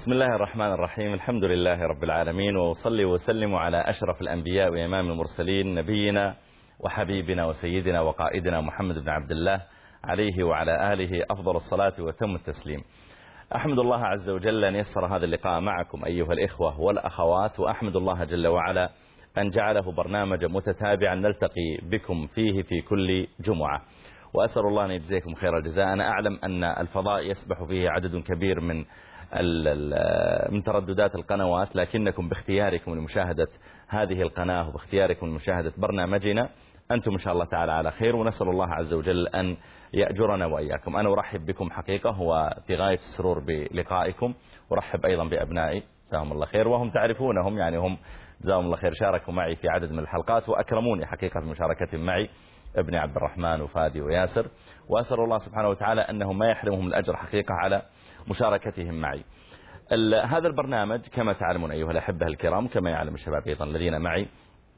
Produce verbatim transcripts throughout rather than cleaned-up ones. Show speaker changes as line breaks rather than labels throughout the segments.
بسم الله الرحمن الرحيم. الحمد لله رب العالمين، وأصلي وسلم على أشرف الأنبياء وإمام المرسلين نبينا وحبيبنا وسيدنا وقائدنا محمد بن عبد الله عليه وعلى آله أفضل الصلاة وتم التسليم. أحمد الله عز وجل أن يسر هذا اللقاء معكم أيها الإخوة والأخوات، وأحمد الله جل وعلا أن جعله برنامج متتابعا نلتقي بكم فيه في كل جمعة، وأسأل الله أن يجزيكم خير الجزاء. أنا أعلم أن الفضاء يسبح فيه عدد كبير من من ترددات القنوات، لكنكم باختياركم لمشاهدة هذه القناة وباختياركم لمشاهدة برنامجنا أنتم إن شاء الله تعالى على خير، ونسأل الله عز وجل أن يأجرنا وإياكم. أنا أرحب بكم حقيقة وفي غاية السرور بلقائكم، أرحب أيضا بأبنائي جزاهم الله خير، وهم تعرفونهم يعني هم جزاهم الله خير شاركوا معي في عدد من الحلقات وأكرموني حقيقة في مشاركتهم معي، ابن عبد الرحمن وفادي وياسر، وأسأل الله سبحانه وتعالى أنه ما يحرمهم الأجر حقيقة على مشاركتهم معي. هذا البرنامج كما تعلمون أيها الأحبة الكرام، كما يعلم الشباب أيضا الذين معي،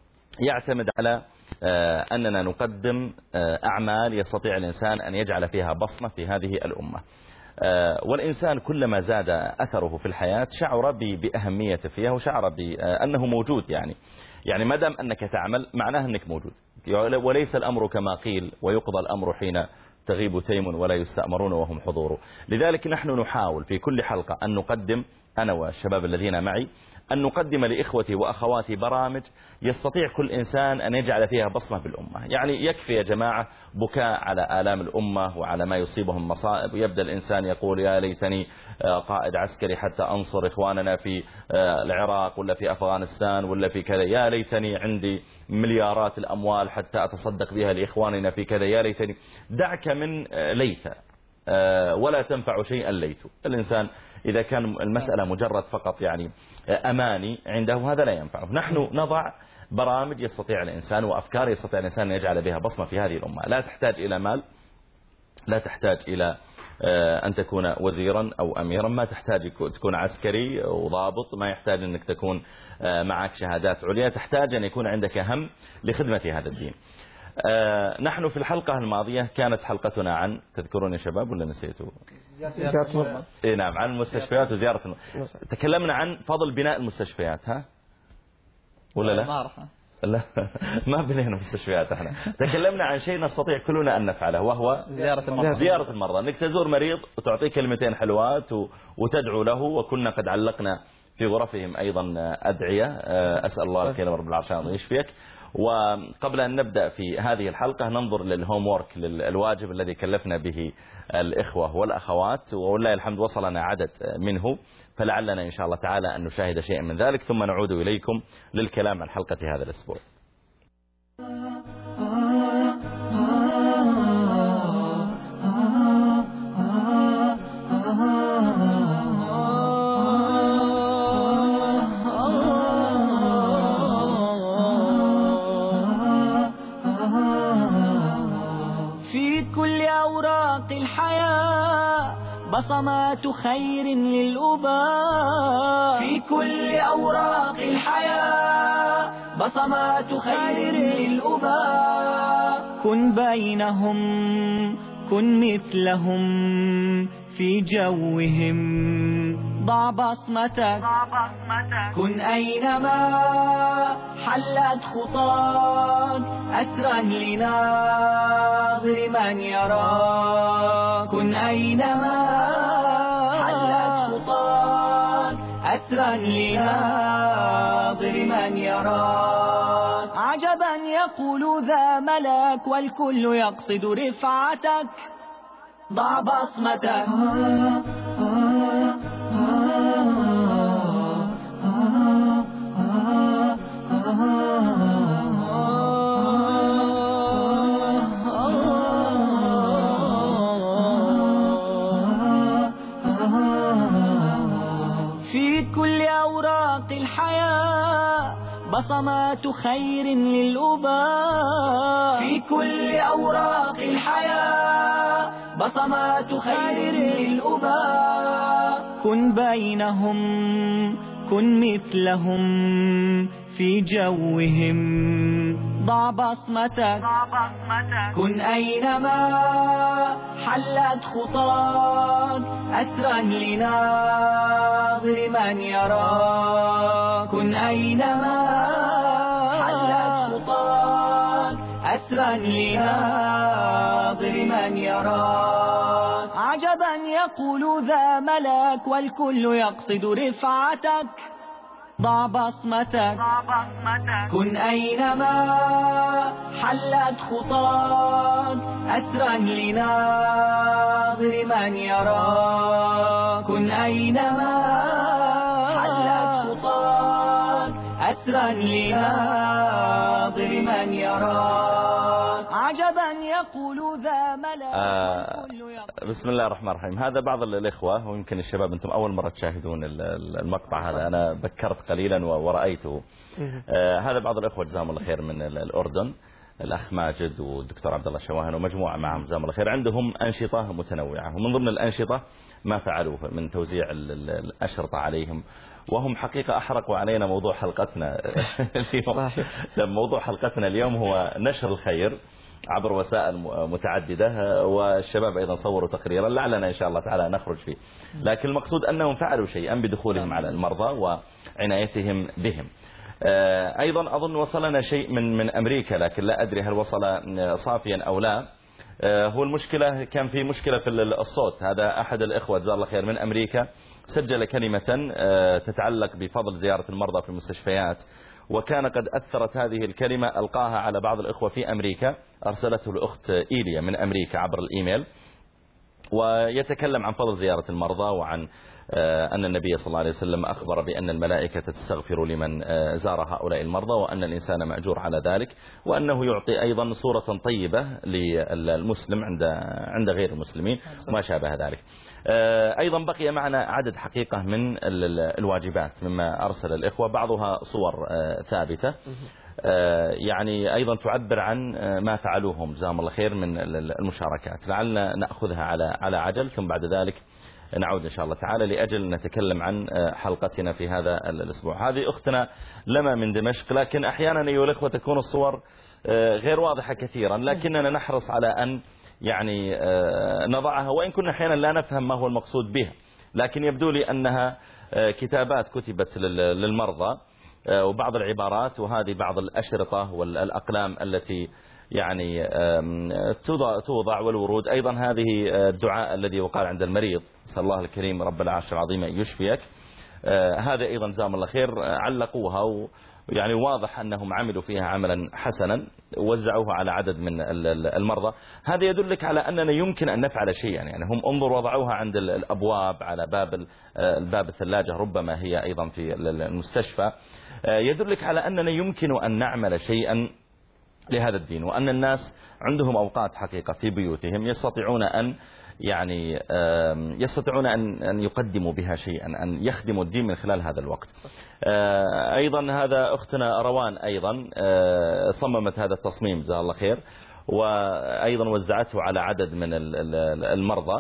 يعتمد على أننا نقدم أعمال يستطيع الإنسان أن يجعل فيها بصمة في هذه الأمة، والإنسان كلما زاد أثره في الحياة شعر بأهميته فيها وشعر بأنه موجود. يعني يعني ما دام أنك تعمل معناه أنك موجود، وليس الأمر كما قيل ويقضى الأمر حين تغيب تيم ولا يستأمرون وهم حضور. لذلك نحن نحاول في كل حلقة أن نقدم، أنا والشباب الذين معي، أن نقدم لإخوتي وأخواتي برامج يستطيع كل إنسان أن يجعل فيها بصمة بالأمة. يعني يكفي يا جماعة بكاء على آلام الأمة وعلى ما يصيبهم مصائب، ويبدأ الإنسان يقول يا ليتني قائد عسكري حتى أنصر إخواننا في العراق ولا في أفغانستان ولا في كذا، يا ليتني عندي مليارات الأموال حتى أتصدق بها لإخواننا في كذا، يا ليتني. دعك من ليت ولا تنفع شيئا ليت. الإنسان إذا كان المسألة مجرد فقط يعني أماني عنده هذا لا ينفعه. نحن نضع برامج يستطيع الإنسان وأفكار يستطيع الإنسان أن يجعل بها بصمة في هذه الأمة، لا تحتاج إلى مال، لا تحتاج إلى أن تكون وزيرا أو أميرا، ما تحتاج تكون عسكري وضابط، ما يحتاج أنك تكون معك شهادات عليا، تحتاج أن يكون عندك هم لخدمة هذا الدين. آه نحن في الحلقة الماضية كانت حلقتنا عن، تذكرون يا شباب ولا نسيتوا؟
زيارة المرضى.
إيه نعم، عن المستشفيات وزيارة المرضى. تكلمنا عن فضل بناء المستشفيات، ها ولا لا؟
ما أعرفه.
لا ما بنينا مستشفيات احنا. تكلمنا عن شيء نستطيع كلنا أن نفعله، وهو
زيارة المرضى.
زيارة المرضى، انك تزور مريض وتعطيه كلمتين حلوات وتدعو له، وكنا قد علقنا في غرفهم أيضا أدعية، أسأل الله الكريم رب العرش أن يشفيك. وقبل أن نبدأ في هذه الحلقة ننظر للهوم وورك، للواجب الذي كلفنا به الإخوة والأخوات، ولله الحمد وصلنا عدد منه، فلعلنا إن شاء الله تعالى أن نشاهد شيئا من ذلك، ثم نعود إليكم للكلام عن حلقة هذا الأسبوع.
بصمات خير للأباء في كل أوراق الحياة، بصمات خير للأباء. كن بينهم، كن مثلهم في جوهم، ضع بصمتك، كن أينما حلت خطاك أسرا لناظر من يراك. كن أينما حلت خطاك أسرا لناظر من يراك. عجبا يقول ذا ملك والكل يقصد رفعتك، ضع بصمتك. في كل أوراق الحياة بصمات خير للأباء، في كل أوراق الحياة بصمات خير للأباء. كن بينهم، كن مثلهم في جوهم، ضع بصمتك كن أينما حلت خطاك أثرا لناظر من يراك كن أينما حلت خطاك أثرا لناظر من يراك عجبا يقول ذا ملك والكل يقصد رفعتك ضع بصمتك كن أينما حلت خطاك أثرا لناظر من يراك كن أينما حلت خطاك أثرا لناظر من يراك عجبا يقول ذا ملك
آه بسم الله الرحمن الرحيم. هذا بعض الإخوة، ويمكن الشباب أنتم أول مرة تشاهدون المقطع هذا، أنا بكرت قليلا ورأيته. آه هذا بعض الإخوة جزاهم الله خير من الأردن، الأخ ماجد والدكتور عبد الله شواهن ومجموعة معهم جزاهم الله خير، عندهم أنشطة متنوعة، ومن ضمن الأنشطة ما فعلوه من توزيع الأشرطة عليهم، وهم حقيقة أحرقوا علينا موضوع حلقتنا اليوم. موضوع حلقتنا اليوم هو نشر الخير عبر وسائل متعددة، والشباب أيضا صوروا تقريرا لعلنا إن شاء الله تعالى نخرج فيه، لكن المقصود أنهم فعلوا شيئا بدخولهم على المرضى وعنايتهم بهم. أيضا أظن وصلنا شيء من من أمريكا، لكن لا أدري هل وصل صافيا أو لا. هو المشكلة كان في مشكلة في الصوت. هذا أحد الإخوة جزاه الله خير من أمريكا سجل كلمة تتعلق بفضل زيارة المرضى في المستشفيات، وكان قد أثرت هذه الكلمة، ألقاها على بعض الإخوة في أمريكا، أرسلته الأخت إيليا من أمريكا عبر الإيميل، ويتكلم عن فضل زيارة المرضى، وعن أن النبي صلى الله عليه وسلم أخبر بأن الملائكة تستغفر لمن زار هؤلاء المرضى، وأن الإنسان مأجور على ذلك، وأنه يعطي أيضا صورة طيبة للمسلم عند عند غير المسلمين وما شابه ذلك. أيضا بقي معنا عدد حقيقة من الواجبات مما أرسل الإخوة، بعضها صور ثابتة يعني أيضا تعبر عن ما فعلوهم جزاهم الله خير من المشاركات، لعلنا نأخذها على على عجل، ثم بعد ذلك نعود إن شاء الله تعالى لأجل نتكلم عن حلقتنا في هذا الأسبوع. هذه أختنا لما من دمشق، لكن أحيانا أيها الأخوة تكون الصور غير واضحة كثيرا، لكننا نحرص على أن يعني نضعها، وإن كنا أحيانا لا نفهم ما هو المقصود بها، لكن يبدو لي أنها كتابات كتبت للمرضى وبعض العبارات، وهذه بعض الأشرطة والأقلام التي يعني توضع والورود. أيضا هذه الدعاء الذي يقال عند المريض، نسأل الله الكريم رب العرش العظيم أن يشفيك، هذا أيضا جزاهم الله خير علقوها، ويعني واضح أنهم عملوا فيها عملا حسنا ووزعوها على عدد من المرضى. هذا يدلك على أننا يمكن أن نفعل شيئا، يعني هم انظر وضعوها عند الأبواب، على باب الباب الثلاجة، ربما هي أيضا في المستشفى، يدلك على أننا يمكن أن نعمل شيئا لهذا الدين، وأن الناس عندهم أوقات حقيقة في بيوتهم يستطيعون أن يعني يستطيعون أن أن يقدموا بها شيئا، أن يخدموا الدين من خلال هذا الوقت. أيضا هذا أختنا روان أيضا صممت هذا التصميم جزاها الله خير، وأيضا وزعته على عدد من المرضى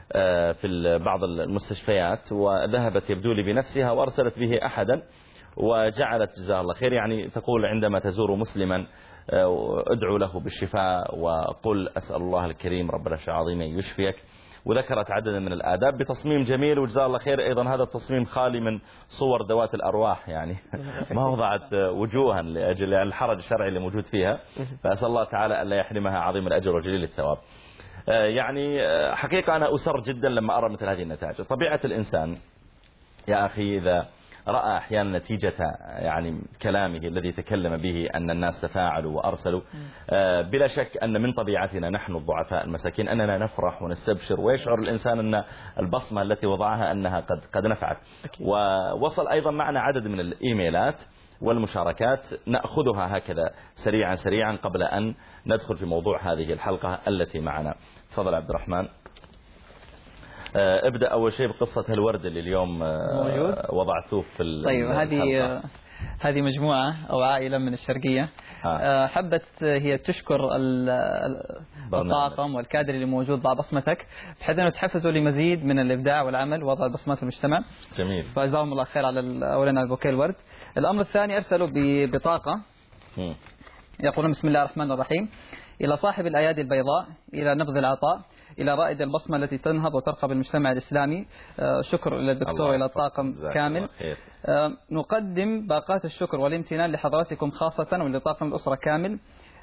في بعض المستشفيات، وذهبت يبدو لي بنفسها وأرسلت به أحدا، وجعلت جزاها الله خير يعني تقول عندما تزور مسلما ادعو له بالشفاء، وقل أسأل الله الكريم رب العرش العظيم أن يشفيك، وذكرت عددا من الآداب بتصميم جميل، وجزاه الله خير. أيضا هذا التصميم خالي من صور ذوات الأرواح، يعني ما وضعت وجوها لأجل الحرج الشرعي اللي موجود فيها، فأسأل الله تعالى أن لا يحرمها عظيم الأجر وجليل الثواب. يعني حقيقة أنا أسر جدا لما أرى مثل هذه النتائج. طبيعة الإنسان يا أخي إذا رأى أحيانا نتيجة يعني كلامه الذي تكلم به أن الناس تفاعلوا وأرسلوا، بلا شك أن من طبيعتنا نحن الضعفاء المساكين أننا نفرح ونستبشر، ويشعر الإنسان أن البصمة التي وضعها أنها قد قد نفعت. ووصل أيضا معنا عدد من الإيميلات والمشاركات، نأخذها هكذا سريعا سريعا قبل أن ندخل في موضوع هذه الحلقة التي معنا. تفضل عبد الرحمن. ابدأ أول شيء بقصة الورد اللي اليوم موجود وضعتوه في
طيب هذه هذه مجموعة أو عائلة من الشرقية، آه. حبت هي تشكر الطاقم والكادر اللي موجود ضع بصمتك، بحيث أنه تحفزوا لمزيد من الإبداع والعمل ووضع بصمات في المجتمع.
جميل.
فجزاهم الله خير على أولا على بوكيه الورد. الأمر الثاني أرسلوا ببطاقة يقولون بسم الله الرحمن الرحيم: إلى صاحب الأيادي البيضاء، إلى نبذ العطاء، إلى رائد البصمة التي تنهض وترقى بالمجتمع الإسلامي. شكر للدكتور إلى الطاقم كامل. نقدم باقات الشكر والامتنان لحضراتكم خاصة ولطاقم الأسرة كامل.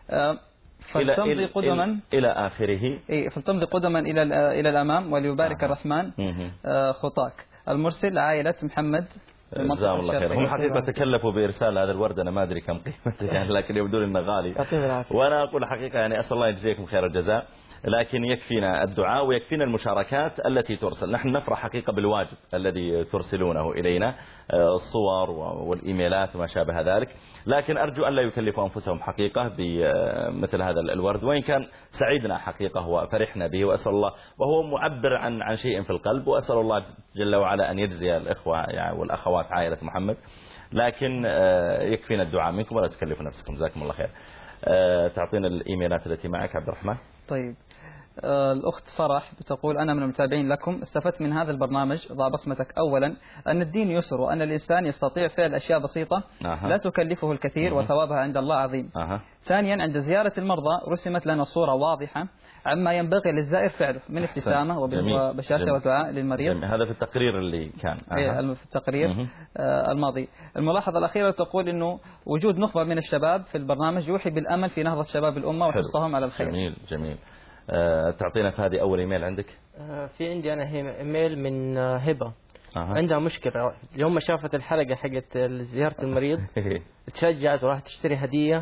فلتمضي قدما
إلى آخره.
فلتمضي قدما إلى إلى الأمام وليبارك آه. الرحمن خطاك. المرسل عائلة محمد.
جزاهم الله خير. هم حقيقة تكلفوا بإرسال هذا الورد، أنا ما أدري كم قيمته يعني، لكن يبدو لي إنه غالي. وأنا أقول حقيقة يعني أسأل الله يجزيكم خير الجزاء، لكن يكفينا الدعاء ويكفينا المشاركات التي ترسل. نحن نفرح حقيقة بالواجب الذي ترسلونه إلينا، الصور والإيميلات وما شابه ذلك، لكن أرجو أن لا يكلفوا أنفسهم حقيقة بمثل هذا الورد، وإن كان سعيدنا حقيقة وفرحنا به، وأسأل الله، وهو معبر عن عن شيء في القلب، وأسأل الله جل وعلا أن يجزي الإخوة يعني والأخوات عائلة محمد، لكن يكفينا الدعاء منكم ولا تكلفوا نفسكم. جزاكم الله خير. تعطينا الإيميلات التي معك عبد الرحمن.
طيب، الأخت فرح بتقول: أنا من المتابعين لكم، استفدت من هذا البرنامج ضع بصمتك أولا أن الدين يسر، وأن الإنسان يستطيع فعل أشياء بسيطة أه. لا تكلفه الكثير أه. وثوابها عند الله عظيم. أه. ثانيا، عند زيارة المرضى رسمت لنا صورة واضحة عما ينبغي للزائر فعله من ابتسامة وبشاشة ودعاء للمريض.
جميل. هذا في التقرير اللي كان
أه. في التقرير أه. الماضي. الملاحظة الأخيرة تقول إنه وجود نخبة من الشباب في البرنامج يوحي بالأمل في نهضة شباب الأمة وحرصهم على الخير.
جميل جميل. أه تعطينا في هذه أول إيميل عندك.
أه في عندي أنا إيميل من هبة. أه. عندها مشكلة، اليوم ما شافت الحلقة حقت زيارة المريض تشجعت وراح تشتري هدية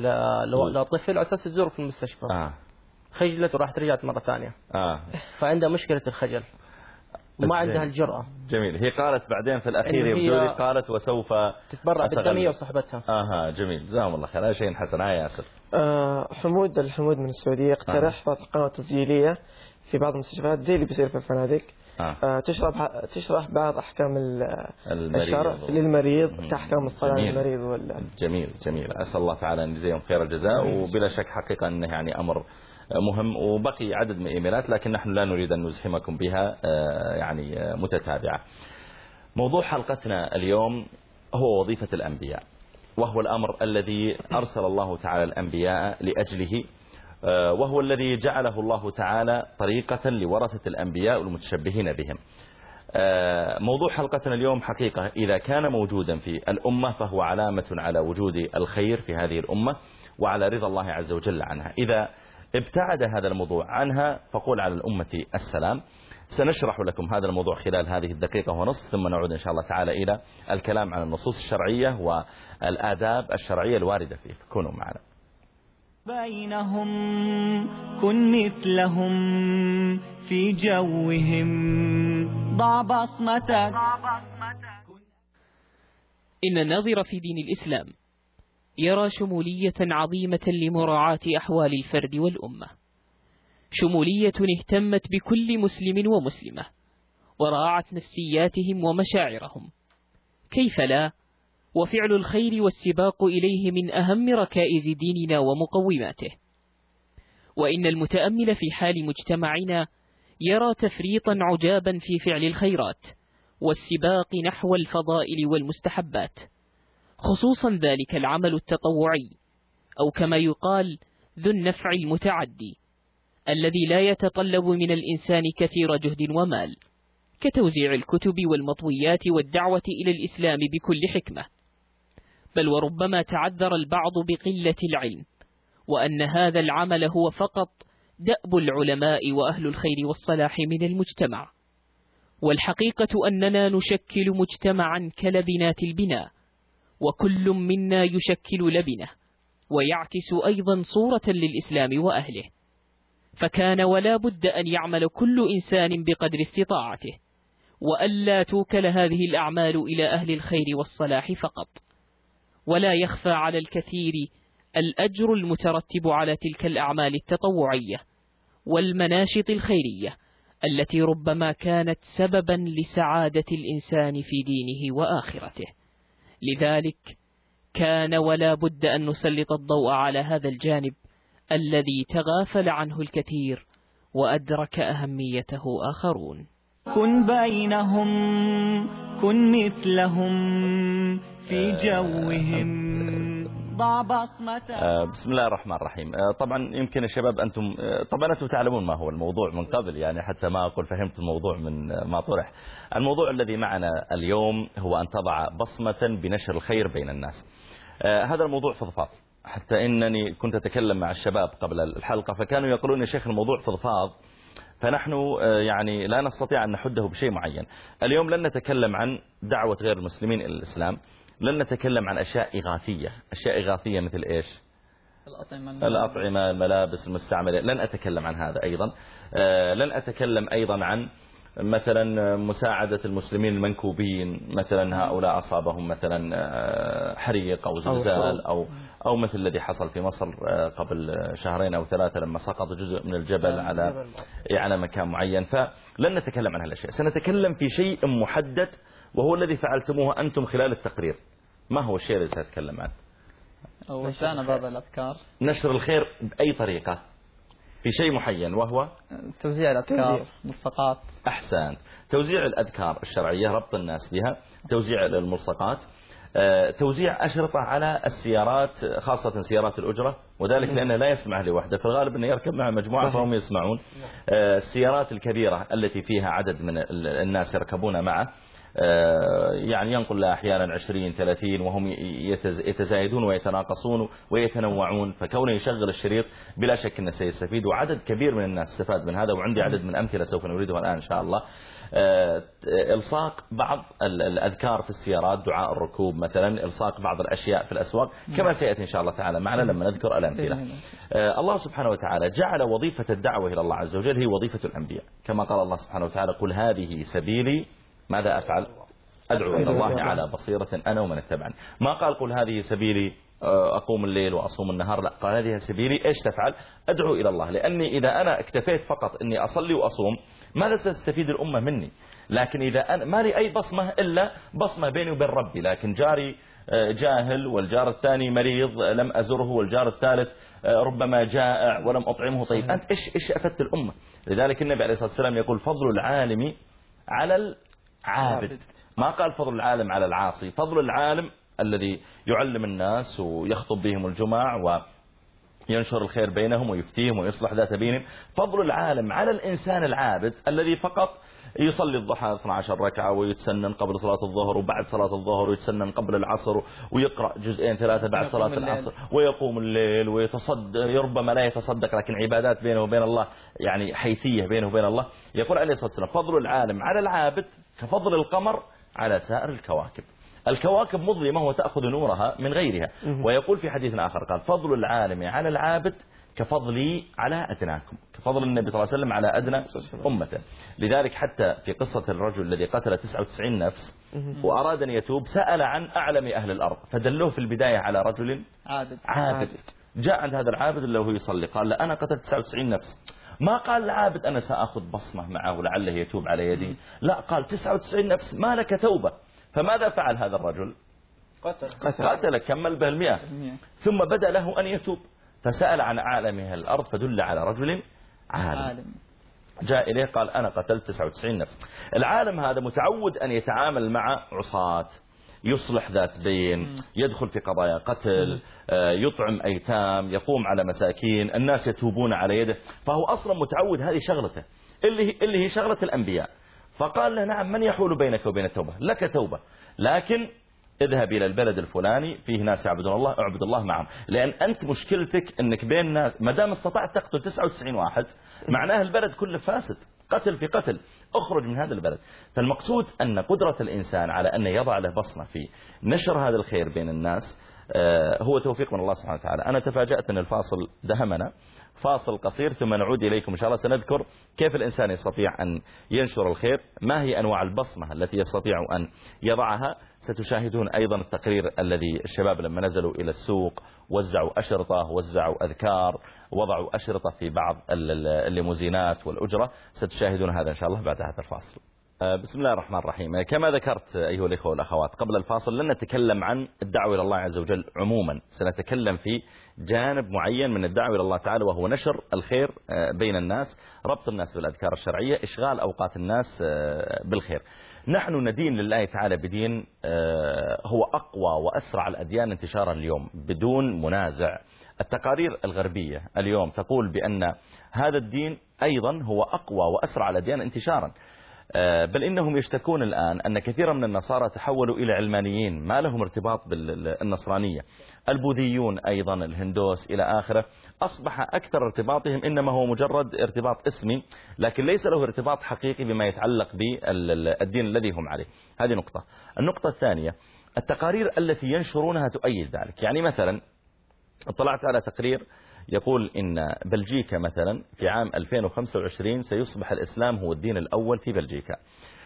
للطفل على أساس تزوره في المستشفى. أه. خجلت وراح رجعت مرة ثانية. أه. فعندها مشكلة الخجل وما عندها الجرأة.
جميل. هي قالت بعدين في الأخير يبدو لي قالت وسوف
تتبرع بالدمية وصحبتها.
اها جميل. جزاهم الله خير. هذا شيء حسن. هاي ياسر.
آه حمود الحمود من السعودية اقترح آه. قناة تسجيلية في بعض المستشفيات زي اللي بيصير في الفنادق. آه. آه تشرح تشرح بعض أحكام الشرع للمريض كأحكام الصلاة للمريض. ولا
جميل جميل. أسأل الله تعالى أن يجزيهم خير الجزاء، وبلا شك حقيقة أنه يعني أمر مهم، وبقي عدد من الإيميلات لكن نحن لا نريد أن نزحمكم بها يعني متتابعة. موضوع حلقتنا اليوم هو وظيفة الأنبياء، وهو الأمر الذي أرسل الله تعالى الأنبياء لأجله، وهو الذي جعله الله تعالى طريقة لورثة الأنبياء والمتشبهين بهم. موضوع حلقتنا اليوم حقيقة إذا كان موجودا في الأمة فهو علامة على وجود الخير في هذه الأمة وعلى رضا الله عز وجل عنها. إذا ابتعد هذا الموضوع عنها فقول على الأمة السلام. سنشرح لكم هذا الموضوع خلال هذه الدقيقة ونصف، ثم نعود إن شاء الله تعالى إلى الكلام عن النصوص الشرعية والآداب الشرعية الواردة فيه. كونوا معنا.
بينهم كن مثلهم في جوهم ضع بصمتك.
إن الناظر في دين الإسلام يرى شمولية عظيمة لمراعاة أحوال الفرد والأمة، شمولية اهتمت بكل مسلم ومسلمة وراعت نفسياتهم ومشاعرهم. كيف لا؟ وفعل الخير والسباق إليه من أهم ركائز ديننا ومقوماته. وإن المتأمل في حال مجتمعنا يرى تفريطا عجابا في فعل الخيرات والسباق نحو الفضائل والمستحبات، خصوصا ذلك العمل التطوعي، أو كما يقال ذو النفع المتعدي، الذي لا يتطلب من الإنسان كثير جهد ومال، كتوزيع الكتب والمطويات والدعوة إلى الإسلام بكل حكمة. بل وربما تعذر البعض بقلة العلم، وأن هذا العمل هو فقط دأب العلماء وأهل الخير والصلاح من المجتمع. والحقيقة أننا نشكل مجتمعا كلبنات البناء، وكل منا يشكل لبنة ويعكس أيضا صورة للإسلام وأهله، فكان ولا بد أن يعمل كل إنسان بقدر استطاعته، وألا توكل هذه الأعمال إلى أهل الخير والصلاح فقط. ولا يخفى على الكثير الأجر المترتب على تلك الأعمال التطوعية والمناشط الخيرية التي ربما كانت سببا لسعادة الإنسان في دينه وآخرته. لذلك كان ولا بد أن نسلط الضوء على هذا الجانب الذي تغافل عنه الكثير وأدرك أهميته آخرون.
كن بينهم كن مثلهم في جوهم ضع بصمتك.
بسم الله الرحمن الرحيم. طبعا يمكن الشباب أنتم طبعا أنتم تعلمون ما هو الموضوع من قبل، يعني حتى ما أقول فهمت الموضوع من ما طرح. الموضوع الذي معنا اليوم هو أن تضع بصمة بنشر الخير بين الناس. هذا الموضوع فضفاض، حتى إنني كنت أتكلم مع الشباب قبل الحلقة فكانوا يقولون يا شيخ الموضوع فضفاض، فنحن يعني لا نستطيع أن نحده بشيء معين. اليوم لن نتكلم عن دعوة غير المسلمين إلى الإسلام، لن نتكلم عن أشياء إغاثية. أشياء إغاثية مثل إيش؟ الأطعمة، الأطعمة، الملابس المستعملة، لن أتكلم عن هذا أيضا. لن أتكلم أيضا عن مثلا مساعدة المسلمين المنكوبين، مثلا هؤلاء أصابهم مثلا حريق أو زلزال أو أو مثل الذي حصل في مصر قبل شهرين أو ثلاثة لما سقط جزء من الجبل على على مكان معين. فلن نتكلم عن هالأشياء، سنتكلم في شيء محدد وهو الذي فعلتموه أنتم خلال التقرير. ما هو الشيء الذي سأتكلم عنه؟
وسعنا بعض الأذكار،
نشر الخير بأي طريقة في شيء معين، وهو
توزيع الأذكار، ملصقات.
أحسن، توزيع الأذكار الشرعية، ربط الناس بها، توزيع الملصقات، توزيع أشرطة على السيارات، خاصة سيارات الأجرة، وذلك لأنه لا يسمع لوحده، في الغالب أنه يركب مع مجموعة فهم يسمعون. السيارات الكبيرة التي فيها عدد من الناس يركبون معه، يعني ينقل له أحيانا عشرين ثلاثين وهم يتزايدون ويتناقصون ويتنوعون، فكونه يشغل الشريط بلا شك أنه سيستفيد، وعدد كبير من الناس استفاد من هذا، وعندي عدد من أمثلة سوف نريدها الآن إن شاء الله. إلصاق بعض الأذكار في السيارات، دعاء الركوب مثلا، إلصاق بعض الأشياء في الأسواق، كما سيأتي إن شاء الله تعالى معنا لما نذكر الأمثلة. الله سبحانه وتعالى جعل وظيفة الدعوة إلى الله عز وجل هي وظيفة الأنبياء، كما قال الله سبحانه وتعالى قل هذه سبيلي ماذا أفعل؟ أدعو إلى الله على بصيرة أنا ومن اتبعني. ما قال قل هذه سبيلي أقوم الليل وأصوم النهار، لا، قال هذه سبيلي إيش تفعل؟ أدعو إلى الله. لأني إذا أنا اكتفيت فقط أني أصلي وأصوم ماذا ستستفيد الأمة مني؟ لكن إذا أنا ما لي أي بصمة إلا بصمة بيني وبين ربي، لكن جاري جاهل والجار الثاني مريض لم أزره والجار الثالث ربما جائع ولم أطعمه، طيب أنت إيش إيش أفدت الأمة؟ لذلك النبي عليه الصلاة والسلام يقول فضل العالم على العابد، ما قال فضل العالم على العاصي. فضل العالم الذي يعلم الناس ويخطب بهم الجمع وينشر الخير بينهم ويفتيهم ويصلح ذات بينهم. فضل العالم على الإنسان العابد الذي فقط يصلي الضحى اثنتي عشرة ركعة ويتسنن قبل صلاة الظهر وبعد صلاة الظهر ويتسنن قبل العصر ويقرأ جزئين ثلاثة بعد صلاة العصر ويقوم الليل ويتصدق، ربما لا يتصدق لكن عبادات بينه وبين الله، يعني حيثية بينه وبين الله. يقول عليه الصلاة والسلام فضل العالم على العابد كفضل القمر على سائر الكواكب. الكواكب مظلمة وتأخذ نورها من غيرها. ويقول في حديث آخر قال فضل العالم على العابد كفضلي على أدناكم، كفضل النبي صلى الله عليه وسلم على أدنى أمته. لذلك حتى في قصة الرجل الذي قتل تسعة وتسعين نفس وأراد أن يتوب سأل عن أعلم أهل الأرض، فدلوه في البداية على رجل عابد, عابد. جاء عند هذا العابد اللي هو يصلي قال له أنا قتلت تسعة وتسعين نفس. ما قال العابد أنا سأخذ بصمة معه لعله يتوب على يدي، لا، قال تسعة وتسعين نفس ما لك توبة. فماذا فعل هذا الرجل؟ قتل, قتل كمل به المئة، ثم بدأ له أن يتوب فسأل عن أعلم أهل الأرض فدل على رجل عالم. جاء إليه قال أنا قتلت تسعة وتسعين نفس. العالم هذا متعود أن يتعامل مع عصاة، يصلح ذات بين، يدخل في قضايا قتل، يطعم أيتام، يقوم على مساكين، الناس يتوبون على يده، فهو أصلا متعود هذه شغلته اللي هي, اللي هي شغلة الأنبياء. فقال له نعم من يحول بينك وبين التوبة؟ لك توبة، لكن اذهب إلى البلد الفلاني فيه ناس يعبدون الله، اعبد الله معهم، لأن أنت مشكلتك أنك بين ناس ما دام استطعت تقتل تسعة وتسعين واحد معناه البلد كله فاسد، قتل في قتل، اخرج من هذا البلد. فالمقصود أن قدرة الإنسان على أن يضع له بصمة في نشر هذا الخير بين الناس هو توفيق من الله سبحانه وتعالى. أنا تفاجأت أن الفاصل دهمنا، فاصل قصير ثم نعود إليكم إن شاء الله. سنذكر كيف الإنسان يستطيع أن ينشر الخير، ما هي أنواع البصمة التي يستطيع أن يضعها. ستشاهدون أيضا التقرير الذي الشباب لما نزلوا إلى السوق وزعوا أشرطة، وزعوا أذكار، وضعوا أشرطة في بعض الليموزينات والأجرة. ستشاهدون هذا إن شاء الله بعد هذا الفاصل. بسم الله الرحمن الرحيم. كما ذكرت أيها الإخوة والأخوات قبل الفاصل، لن نتكلم عن الدعوة إلى الله عز وجل عموما، سنتكلم في جانب معين من الدعوة إلى الله تعالى، وهو نشر الخير بين الناس، ربط الناس بالأذكار الشرعية، إشغال أوقات الناس بالخير. نحن ندين لله تعالى بدين هو أقوى وأسرع الأديان انتشارا اليوم بدون منازع. التقارير الغربية اليوم تقول بأن هذا الدين أيضا هو أقوى وأسرع الأديان انتشارا، بل إنهم يشتكون الآن أن كثيرا من النصارى تحولوا إلى علمانيين ما لهم ارتباط بالنصرانية. البوذيون أيضا، الهندوس إلى آخره، أصبح أكثر ارتباطهم إنما هو مجرد ارتباط اسمي، لكن ليس له ارتباط حقيقي بما يتعلق بالدين الذي هم عليه. هذه نقطة. النقطة الثانية، التقارير التي ينشرونها تؤيد ذلك. يعني مثلا اطلعت على تقرير يقول إن بلجيكا مثلا في عام ألفين وخمسة وعشرين سيصبح الإسلام هو الدين الأول في بلجيكا.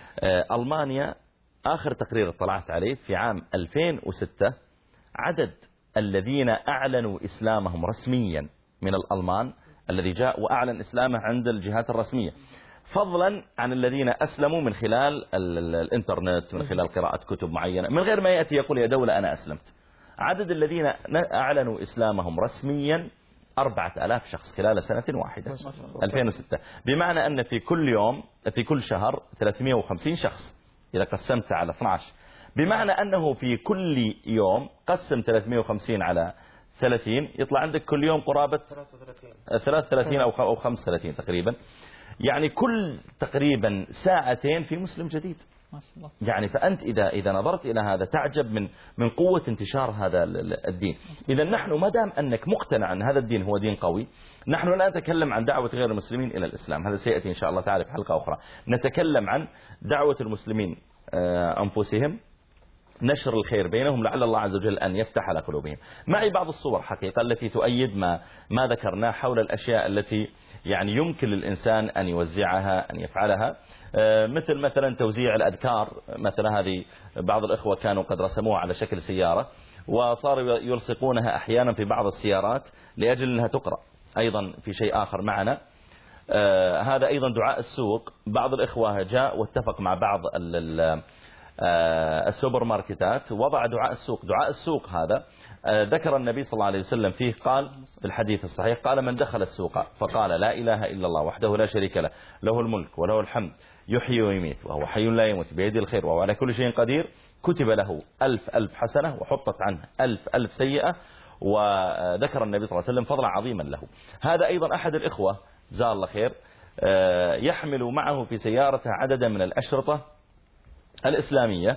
ألمانيا آخر تقرير اطلعت عليه في عام ألفين وستة عدد الذين أعلنوا إسلامهم رسميا من الألمان الذي جاء وأعلن إسلامه عند الجهات الرسمية، فضلا عن الذين أسلموا من خلال الإنترنت، من خلال قراءة كتب معينة، من غير ما يأتي يقول يا دولة أنا أسلمت. عدد الذين أعلنوا إسلامهم رسميا أربعة آلاف شخص خلال سنة واحدة ألفين وستة، بمعنى أن في كل يوم في كل شهر ثلاثمئة وخمسين شخص إذا قسمت على اثني عشر، بمعنى أنه في كل يوم قسم ثلاثمئة وخمسين على ثلاثين يطلع عندك كل يوم قرابة ثلاثة وثلاثين أو خمسة وثلاثين تقريبا، يعني كل تقريبا ساعتين في مسلم جديد. يعني فأنت إذا إذا نظرت إلى هذا تعجب من من قوة انتشار هذا الدين. إذا نحن ما دام أنك مقتنع أن هذا الدين هو دين قوي، نحن لا نتكلم عن دعوة غير المسلمين إلى الإسلام، هذا سيأتي إن شاء الله تعالى في حلقة أخرى. نتكلم عن دعوة المسلمين أنفسهم، نشر الخير بينهم، لعل الله عز وجل أن يفتح على قلوبهم. معي بعض الصور حقيقة التي تؤيد ما ما ذكرناه حول الأشياء التي يعني يمكن للإنسان أن يوزعها، أن يفعلها، مثل مثلا توزيع الأذكار. مثلا هذه بعض الإخوة كانوا قد رسموها على شكل سيارة وصاروا يلصقونها أحيانا في بعض السيارات لأجل أنها تقرأ. أيضا في شيء آخر معنا، هذا أيضا دعاء السوق. بعض الإخوة جاء واتفق مع بعض السوبر ماركتات وضع دعاء السوق. دعاء السوق هذا ذكر النبي صلى الله عليه وسلم فيه، قال في الحديث الصحيح، قال من دخل السوق فقال لا إله إلا الله وحده لا شريك له له الملك وله الحمد يحيي ويميت وهو حي لا يموت بيده الخير وهو على كل شيء قدير، كتب له ألف ألف حسنة وحطت عنه ألف ألف سيئة. وذكر النبي صلى الله عليه وسلم فضلا عظيما له. هذا أيضا أحد الإخوة جزاه الله خير يحمل معه في سيارته عددا من الأشرطة الإسلامية،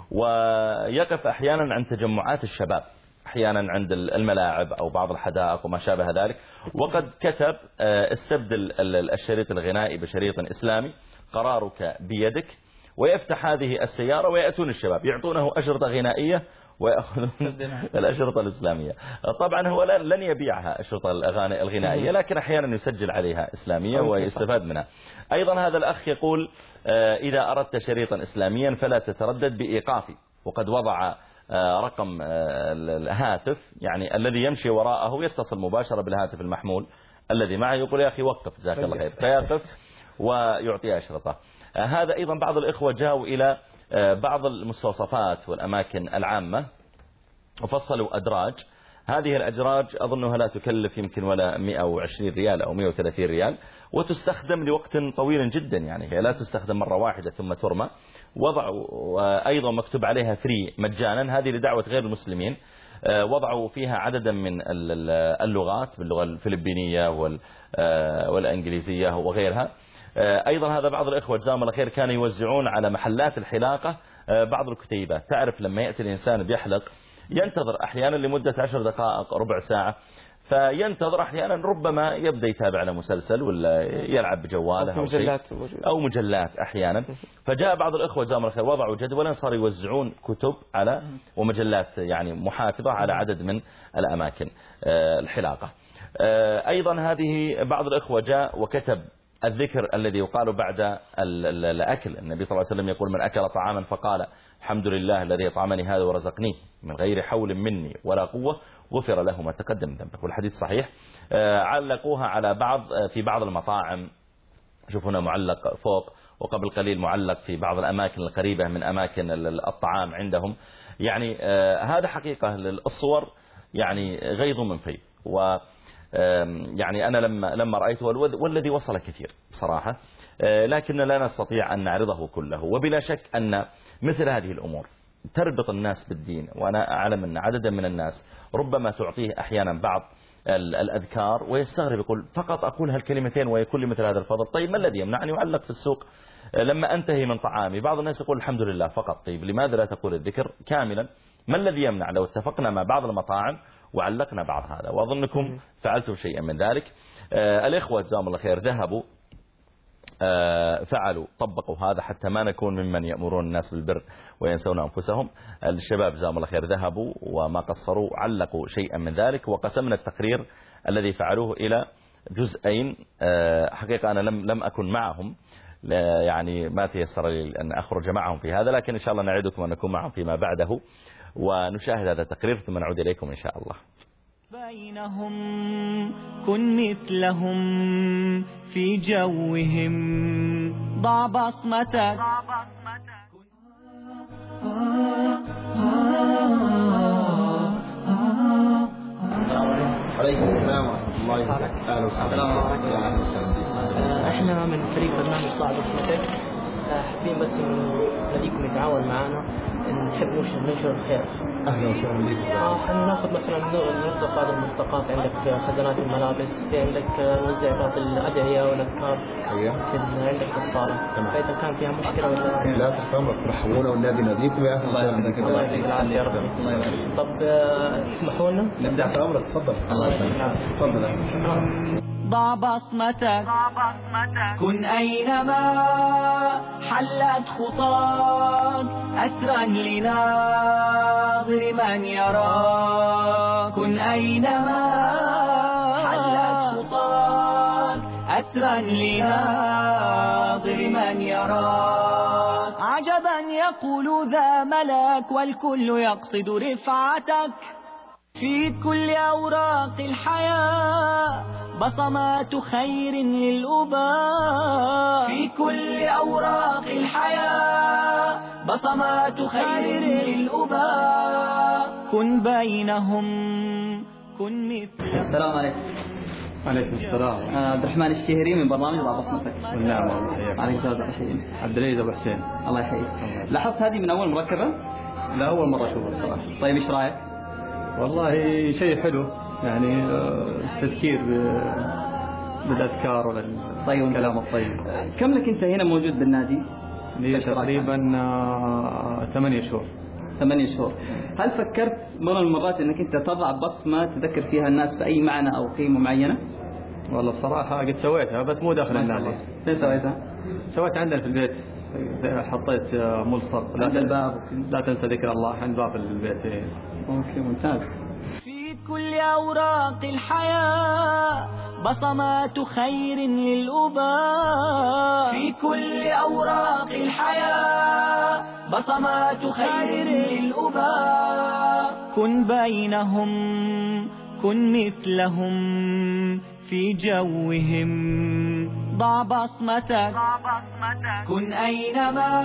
ويقف أحيانا عند تجمعات الشباب، أحيانا عند الملاعب أو بعض الحدائق وما شابه ذلك، وقد كتب استبدل الشريط الغنائي بشريط إسلامي، قرارك بيدك، ويفتح هذه السيارة ويأتون الشباب يعطونه أشرطة غنائية ويأخذون الأشرطة الإسلامية. طبعا هو لن يبيعها أشرطة الأغاني الغنائية، لكن أحيانا يسجل عليها إسلامية ويستفاد منها. أيضا هذا الأخ يقول إذا أردت شريطا إسلاميا فلا تتردد بإيقافي، وقد وضع رقم الهاتف يعني الذي يمشي وراءه يتصل مباشرة بالهاتف المحمول الذي معه، يقول يا أخي وقف جزاك الله خير، فيقف ويعطي أشرطة. هذا أيضا بعض الإخوة جاءوا إلى بعض المستوصفات والأماكن العامة وفصلوا أدراج. هذه الأدراج أظنها لا تكلف يمكن ولا مئة وعشرين ريال أو مئة وثلاثين ريال، وتستخدم لوقت طويل جدا، يعني هي لا تستخدم مرة واحدة ثم ترمى. وضعوا أيضا مكتوب عليها فري مجانا، هذه لدعوة غير المسلمين. وضعوا فيها عددا من اللغات باللغة الفلبينية والإنجليزية وغيرها. أيضا هذا بعض الإخوة جزاهم الله خير كانوا يوزعون على محلات الحلاقة بعض الكتيبات. تعرف لما يأتي الإنسان بيحلق ينتظر أحيانا لمدة عشر دقائق ربع ساعة، فينتظر أحيانا ربما يبدأ يتابع على مسلسل ولا يلعب بجواله أو, مجلات أو مجلات أحيانا. فجاء بعض الإخوة جزاهم الله خير وضعوا جدولا صاروا يوزعون كتب على ومجلات يعني محاتبة على عدد من الأماكن الحلاقة. أيضا هذه بعض الإخوة جاء وكتب الذكر الذي يقال بعد الأكل. النبي صلى الله عليه وسلم يقول من أكل طعاما فقال الحمد لله الذي أطعمني هذا ورزقنيه من غير حول مني ولا قوة غفر له ما تقدم ذنبه، والحديث صحيح. علقوها على بعض في بعض المطاعم شوف هنا معلق فوق، وقبل قليل معلق في بعض الأماكن القريبة من أماكن الطعام عندهم. يعني هذا حقيقة الصور يعني غيظ من فيض. و يعني أنا لما لما رأيته والذي وصل كثير بصراحة، لكن لا نستطيع أن نعرضه كله. وبلا شك أن مثل هذه الأمور تربط الناس بالدين، وأنا أعلم أن عددا من الناس ربما تعطيه أحيانا بعض الأذكار ويستغرب، يقول فقط أقول هالكلمتين ويكون لي مثل هذا الفضل. طيب ما الذي يمنعني أعلق في السوق لما أنتهي من طعامي؟ بعض الناس يقول الحمد لله فقط. طيب لماذا لا تقول الذكر كاملا؟ ما الذي يمنع لو اتفقنا مع بعض المطاعم وعلقنا بعض هذا؟ وأظنكم فعلتم شيئا من ذلك. آه الإخوة جزاهم الله خير ذهبوا آه فعلوا طبقوا هذا حتى ما نكون ممن يأمرون الناس بالبر وينسون أنفسهم. الشباب جزاهم الله خير ذهبوا وما قصروا، علقوا شيئا من ذلك، وقسمنا التقرير الذي فعلوه إلى جزئين. آه حقيقة أنا لم لم أكن معهم، يعني ما تيسر لي أن أخرج معهم في هذا، لكن إن شاء الله نعدكم أن نكون معهم فيما بعده ونشاهد هذا التقرير ثم نعود إليكم إن شاء الله.
بينهم كن مثلهم في جوهم، ضع بصمتك.
عليكم السلام ورحمة الله وبركاته.
احنا من فريق برنامج ضع بصمتك، حابين بس نبيكم يتعاون معنا، نحب ننشر الخير.
اهلا وسهلا بك.
حناخذ مثلا نوزع بعض الملصقات، عندك خزانات الملابس، في عندك نوزع بعض الادعيه والاذكار في عندك في الصاله. فاذا كان فيها مشكله ولا
لا تفهموا ترحبونا والنبي نبيكم يا اهلا وسهلا.
الله يعطيك العافيه يا رب. طب تسمحوا لنا
نبدا في امرك. تفضل.
الله يعطيك العافيه.
تفضل.
ضع بصمتك، كن أينما حلت خطاك، أسرا لناظر من يراك. كن أينما حلت خطاك، أسرا لناظر من يراك. عجبا يقول ذا ملك، والكل يقصد رفعتك. في كل أوراق الحياة بصمات خير للأباء. في كل أوراق الحياة بصمات خير للأباء. كن بينهم كن مثلهم.
السلام عليكم.
عليكم السلام.
عبد الرحمن الشهري من برنامج ضع بصمتك.
والنعم الله يحييك.
عليك السلام تحيين.
عبد العزيز ابو حسين.
الله يحييك. لاحظت هذه من أول مركبة؟
لا أول مرة أشوفها الصراحة.
طيب إيش رأيك؟
والله شيء حلو، يعني تذكير بالأذكار ولا
طيب
الكلام الطيب.
كم لك أنت هنا موجود بالنادي؟
لي تقريبا ثمانية شهور.
ثمانية شهور. هل فكرت مرة من المرات أنك أنت تضع بصمة تذكر فيها الناس بأي معنى أو قيمة معينة؟
والله بصراحة قد سويتها بس مو داخل النادي.
فين سويتها؟
سويت عندنا في البيت، حطيت ملصق
لا الباب
لا تنسى ذكر الله عند باب البيت.
اوكي ممتاز.
في كل أوراق الحياة بصمات خير للأباء. في كل أوراق الحياة بصمات خير للأباء. كن بينهم كن مثلهم في جوهم، ضع بصمتك. كن أينما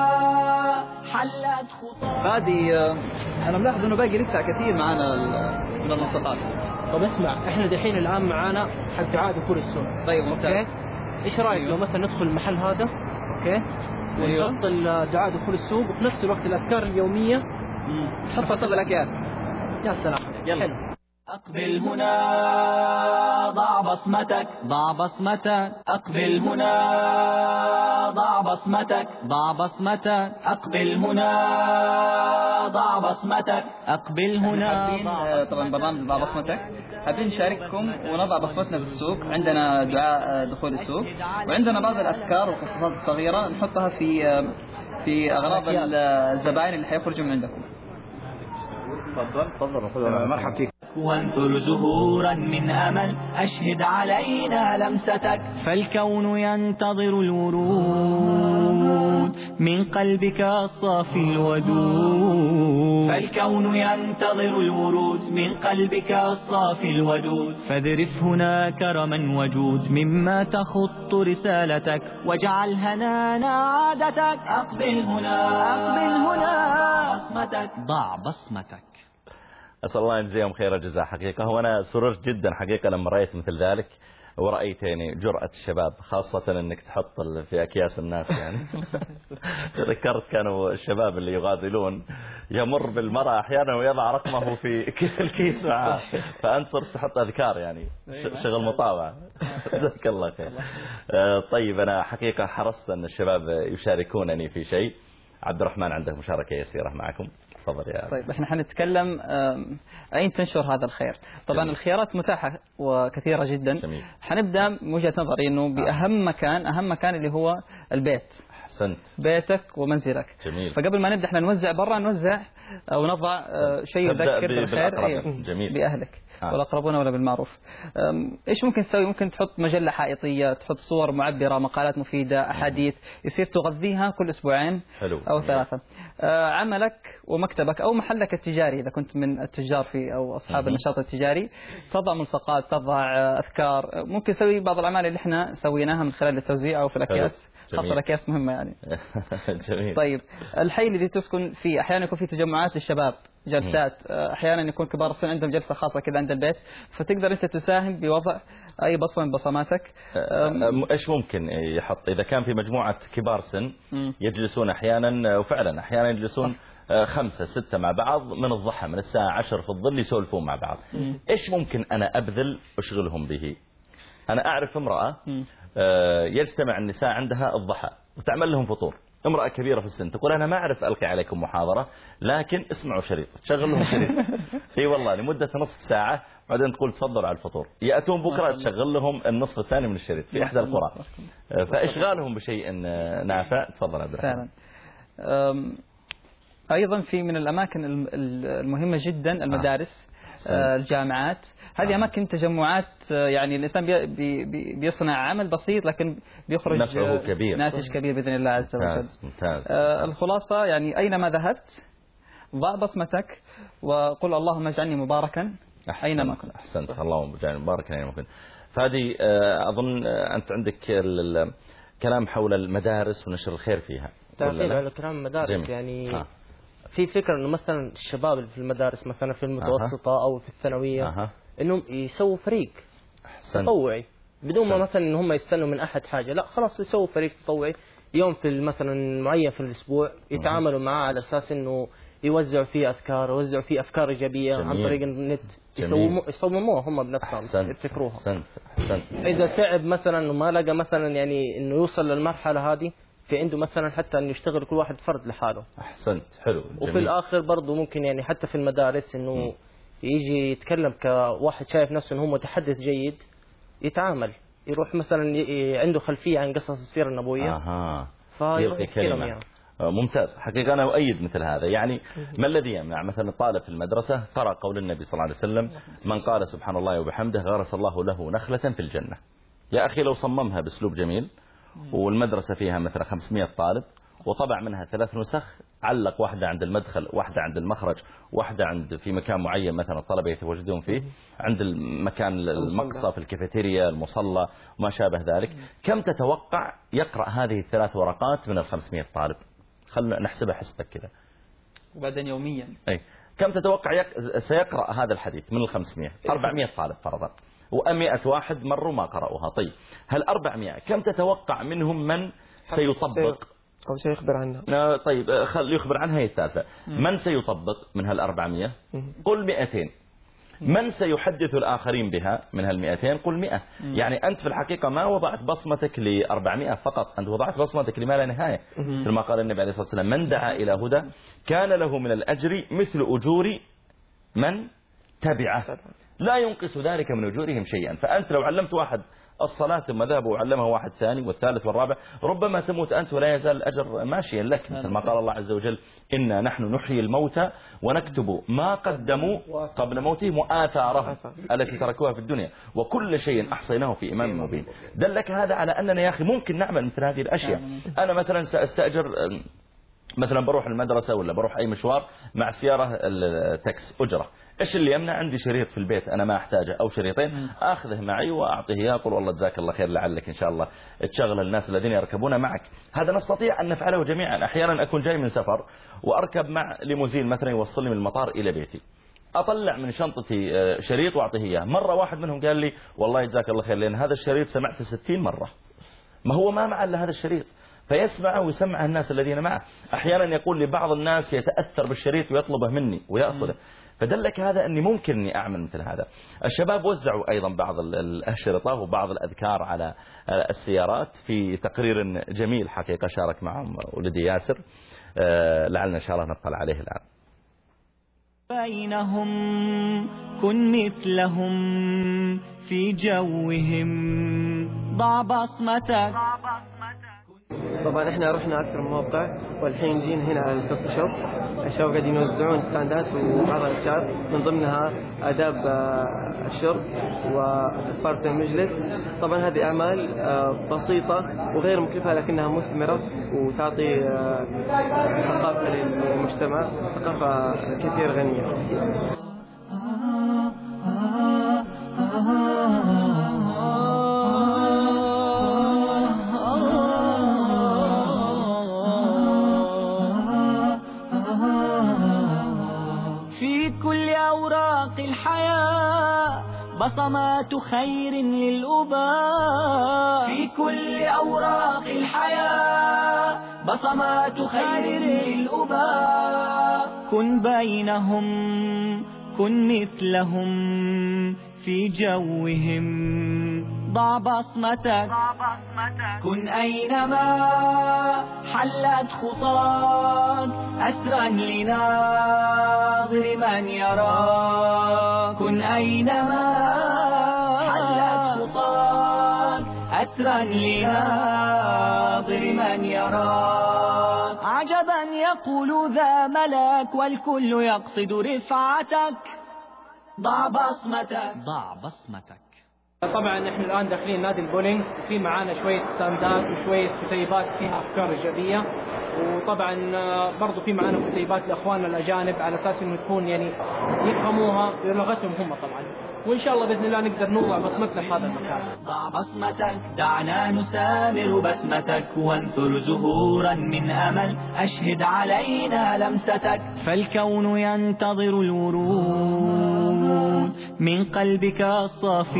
حلت خطاك.
هذه أنا ملاحظ إنه باقي لسه كثير معنا من الملصقات.
طب اسمع، إحنا دحين الآن معانا حق دعاء دخول السوق.
طيب ممتاز.
إيش رأيك لو مثلا ندخل المحل هذا، أوكي؟ ونحط دعاء دخول السوق وفي نفس الوقت الأذكار اليومية
نحط طب الأكياس.
يا سلام.
يلا.
أقبل هنا ضع بصمتك، ضع بصمتك. أقبل هنا ضع بصمتك، ضع بصمتك. أقبل هنا ضع بصمتك، أقبل هنا.
طبعا برنامج ضع بصمتك حابين نشارككم ونضع بصمتنا بالسوق. عندنا دعاء دخول السوق، وعندنا بعض الأفكار والقصصات الصغيرة نحطها في في أغراض الزبائن اللي حيخرجوا من عندكم.
تفضل تفضل. مرحبا فيك.
وانثر زهورا من أمل، أشهد علينا لمستك، فالكون ينتظر الورود. الورود من قلبك الصافي الودود. فالكون ينتظر الورود من قلبك الصافي الودود. فاذرف هنا كرما وجود مما تخط رسالتك واجعل هنانا عادتك. أقبل هنا أقبل هنا بصمتك ضع بصمتك.
أسأل الله يجزيهم خير الجزاء. حقيقة وأنا سررت جدا حقيقة لما رأيت مثل ذلك، ورأيت يعني جرأة الشباب، خاصة أنك تحط في أكياس الناس يعني. ذكرت كانوا الشباب اللي يغازلون يمر بالمرأة أحيانا ويضع رقمه في الكيس معه، فأنت صرت تحط أذكار يعني شغل مطاوعة. جزاك الله خير. طيب أنا حقيقة حرصت أن الشباب يشاركونني في شيء. عبد الرحمن عنده مشاركة يسيرة معكم. تفضل يا
طيب احنا حنتكلم أين تنشر هذا الخير. طبعا جميل. الخيارات متاحة وكثيرة جدا. جميل. حنبدأ من وجهة نظري انه بأهم مكان أهم مكان اللي هو البيت.
أحسنت.
بيتك ومنزلك. جميل. فقبل ما نبدأ احنا نوزع برا، نوزع أو نضع شيء يذكر بالخير
جميل.
بأهلك آه. والأقربون ولا بالمعروف. إيش ممكن تسوي؟ ممكن تحط مجلة حائطية، تحط صور معبرة، مقالات مفيدة، أحاديث، يصير تغذيها كل أسبوعين حلو. أو ثلاثة. عملك ومكتبك أو محلك التجاري إذا كنت من التجار في أو أصحاب مم. النشاط التجاري، تضع ملصقات، تضع أذكار. ممكن تسوي بعض الأعمال اللي احنا سويناها من خلال التوزيع أو في الأكياس، خاصة الأكياس مهمة يعني.
جميل.
طيب الحي الذي تسكن فيه أحيانا يكون فيه تجمعات للشباب، جلسات، أحيانا يكون كبار السن عندهم جلسة خاصة كذا عند البيت، فتقدر أنت تساهم بوضع أي بصمة من بصماتك.
إيش ممكن يحط إذا كان في مجموعة كبار سن يجلسون أحيانا، وفعلا أحيانا يجلسون خمسة ستة مع بعض من الضحى من الساعة عشر في الظل يسولفون مع بعض. إيش ممكن أنا أبذل أشغلهم به؟ أنا أعرف امرأة يجتمع النساء عندها الضحى وتعمل لهم فطور، امرأة كبيرة في السن، تقول أنا ما أعرف ألقي عليكم محاضرة لكن اسمعوا شريط، تشغل لهم شريط اي والله لمدة نصف ساعة، بعدين تقول تفضلوا على الفطور، يأتون بكرة تشغل لهم النصف الثاني من الشريط في إحدى القرى. فإشغالهم بشيء نافع. تفضل عبد الرحمن.
أيضا في من الأماكن المهمة جدا المدارس، الجامعات، هذه أماكن تجمعات، يعني الإنسان بي بي بيصنع عمل بسيط لكن بيخرج
نفعه كبير،
ناتج كبير بإذن الله عز وجل.
ممتاز. ممتاز.
آه الخلاصة يعني أينما ذهبت ضع بصمتك وقل اللهم اجعلني مباركا أينما كنت.
أحسنت. اللهم اجعلني مباركا أينما كنت. فهذه أظن أنت عندك كلام حول المدارس ونشر الخير فيها.
تعقيب على كلام المدارس. جميل. يعني آه. في فكرة انه مثلا الشباب اللي في المدارس مثلا في المتوسطة أه. او في الثانوية أه. انهم يسووا فريق أحسن. تطوعي بدون ما مثلا ان هم يستنوا من احد حاجة، لا خلاص يسووا فريق تطوعي يوم في مثلا معين في الاسبوع يتعاملوا معاه على اساس انه يوزعوا فيه اذكار، يوزعوا فيه افكار ايجابية جميل. عن طريق النت، يسووا يصمموها هم بنفسهم يبتكروها.
أحسن. أحسن.
اذا تعب مثلا وما لقى مثلا يعني انه يوصل للمرحلة هذه، في عنده مثلا حتى انه يشتغل كل واحد فرد لحاله.
احسنت. حلو. جميل.
وفي الاخر برضه ممكن يعني حتى في المدارس انه م. يجي يتكلم كواحد شايف نفسه انه هو متحدث جيد، يتعامل يروح مثلا عنده خلفيه عن قصص السيره النبويه
اها
فيروح يتكلم يعني.
ممتاز. حقيقة أنا أؤيد مثل هذا. يعني ما الذي يمنع مثلا طالب في المدرسة قرأ قول النبي صلى الله عليه وسلم من قال سبحان الله وبحمده غرس الله له نخلة في الجنة. يا أخي لو صممها بأسلوب جميل والمدرسة فيها مثلا خمسمائة طالب وطبع منها ثلاث نسخ، علق واحدة عند المدخل، واحدة عند المخرج، واحدة عند في مكان معين مثلا الطلبة يتواجدون فيه، عند المكان المقصى في الكافيتيريا المصلى وما شابه ذلك، كم تتوقع يقرأ هذه الثلاث ورقات من الخمسمائة طالب؟ خلنا نحسبها حسبك كذا.
وبعدين يوميا
أي كم تتوقع يق... سيقرأ هذا الحديث من الخمسمائة؟ أربعمائة طالب فرضا، ومئة واحد مروا ما قرأوها. طيب هل أربعمائة كم تتوقع منهم من سيطبق
أو سيخبر عنها؟
طيب خل يخبر عنها. هي الثالثة. من سيطبق من هالأربعمائة؟ قل مئتين. من سيحدث الآخرين بها من هالمئتين؟ قل مئة. يعني أنت في الحقيقة ما وضعت بصمتك لأربعمائة فقط، أنت وضعت بصمتك لما لا نهاية. كما قال النبي عليه الصلاة والسلام من دعا إلى هدى كان له من الأجر مثل أجور من تبعه لا ينقص ذلك من أجورهم شيئا. فأنت لو علمت واحد الصلاة ثم ذهب وعلمه واحد ثاني والثالث والرابع، ربما تموت أنت ولا يزال الأجر ماشيا لك، مثل ما قال الله عز وجل إنا نحن نحيي الموتى ونكتب ما قدموا قبل موتهم وآثارهم التي تركوها في الدنيا وكل شيء أحصيناه في إمام مبين. دلك هذا على أننا يا أخي ممكن نعمل مثل هذه الأشياء. أنا مثلا سأستأجر، مثلا بروح المدرسة ولا بروح أي مشوار مع سيارة التاكس أجرة، إيش اللي يمنع؟ عندي شريط في البيت أنا ما أحتاجه أو شريطين أخذه معي وأعطيه إياه، أقول والله جزاك الله خير لعلك إن شاء الله تشغل الناس الذين يركبون معك. هذا نستطيع أن نفعله جميعا. أحيانا أكون جاي من سفر وأركب مع ليموزين مثلا يوصلني من المطار إلى بيتي، أطلع من شنطتي شريط وأعطيه إياه. مرة واحد منهم قال لي والله جزاك الله خير لأن هذا الشريط سمعته ستين مرة، ما هو ما مع إلا هذا الشريط، فيسمع ويسمع الناس الذين معه. أحيانا يقول لبعض الناس يتأثر بالشريط ويطلبه مني ويأخذه، فدلك هذا أني ممكن أني أعمل مثل هذا. الشباب وزعوا أيضا بعض الأشرطة وبعض الأذكار على السيارات في تقرير جميل حقيقة شارك معهم ولدي ياسر، لعلنا إن شاء الله نطلع عليه الآن.
بينهم كن مثلهم في جوهم ضع بصمتك.
طبعا احنا رحنا اكثر من موقع والحين جينا هنا على الكوفي شوب. الشباب قاعدين يوزعون ستاندات وبعض الاشياء من ضمنها آداب الشرب وفرد المجلس. طبعا هذه اعمال بسيطة وغير مكلفة لكنها مثمرة وتعطي ثقافة للمجتمع، ثقافة كثير غنية.
أوراق الحياة بصمات خير للأباء، في كل أوراق الحياة بصمات خير للأباء. كن بينهم كن مثلهم في جوهم ضع بصمتك. كن أينما حلت خطاك أسرا لناظر من يراك. كن أينما حلت خطاك أسرا لناظر من يراك. عجبا يقول ذا ملاك والكل يقصد رفعتك. ضع بصمتك
ضع بصمتك.
طبعا احنا الان داخلين نادي البولينج، في معانا شويه ستاندات وشويه كتيبات فيها افكار ايجابيه، وطبعا برضو في معانا كتيبات لاخواننا الاجانب على اساس انه تكون يعني يفهموها بلغتهم هم طبعا، وان شاء الله باذن الله نقدر نوضع بصمتنا في هذا المكان.
ضع بصمتك دعنا نسامر بسمتك وانثر زهورا من امل اشهد علينا لمستك. فالكون ينتظر الورود من قلبك الصافي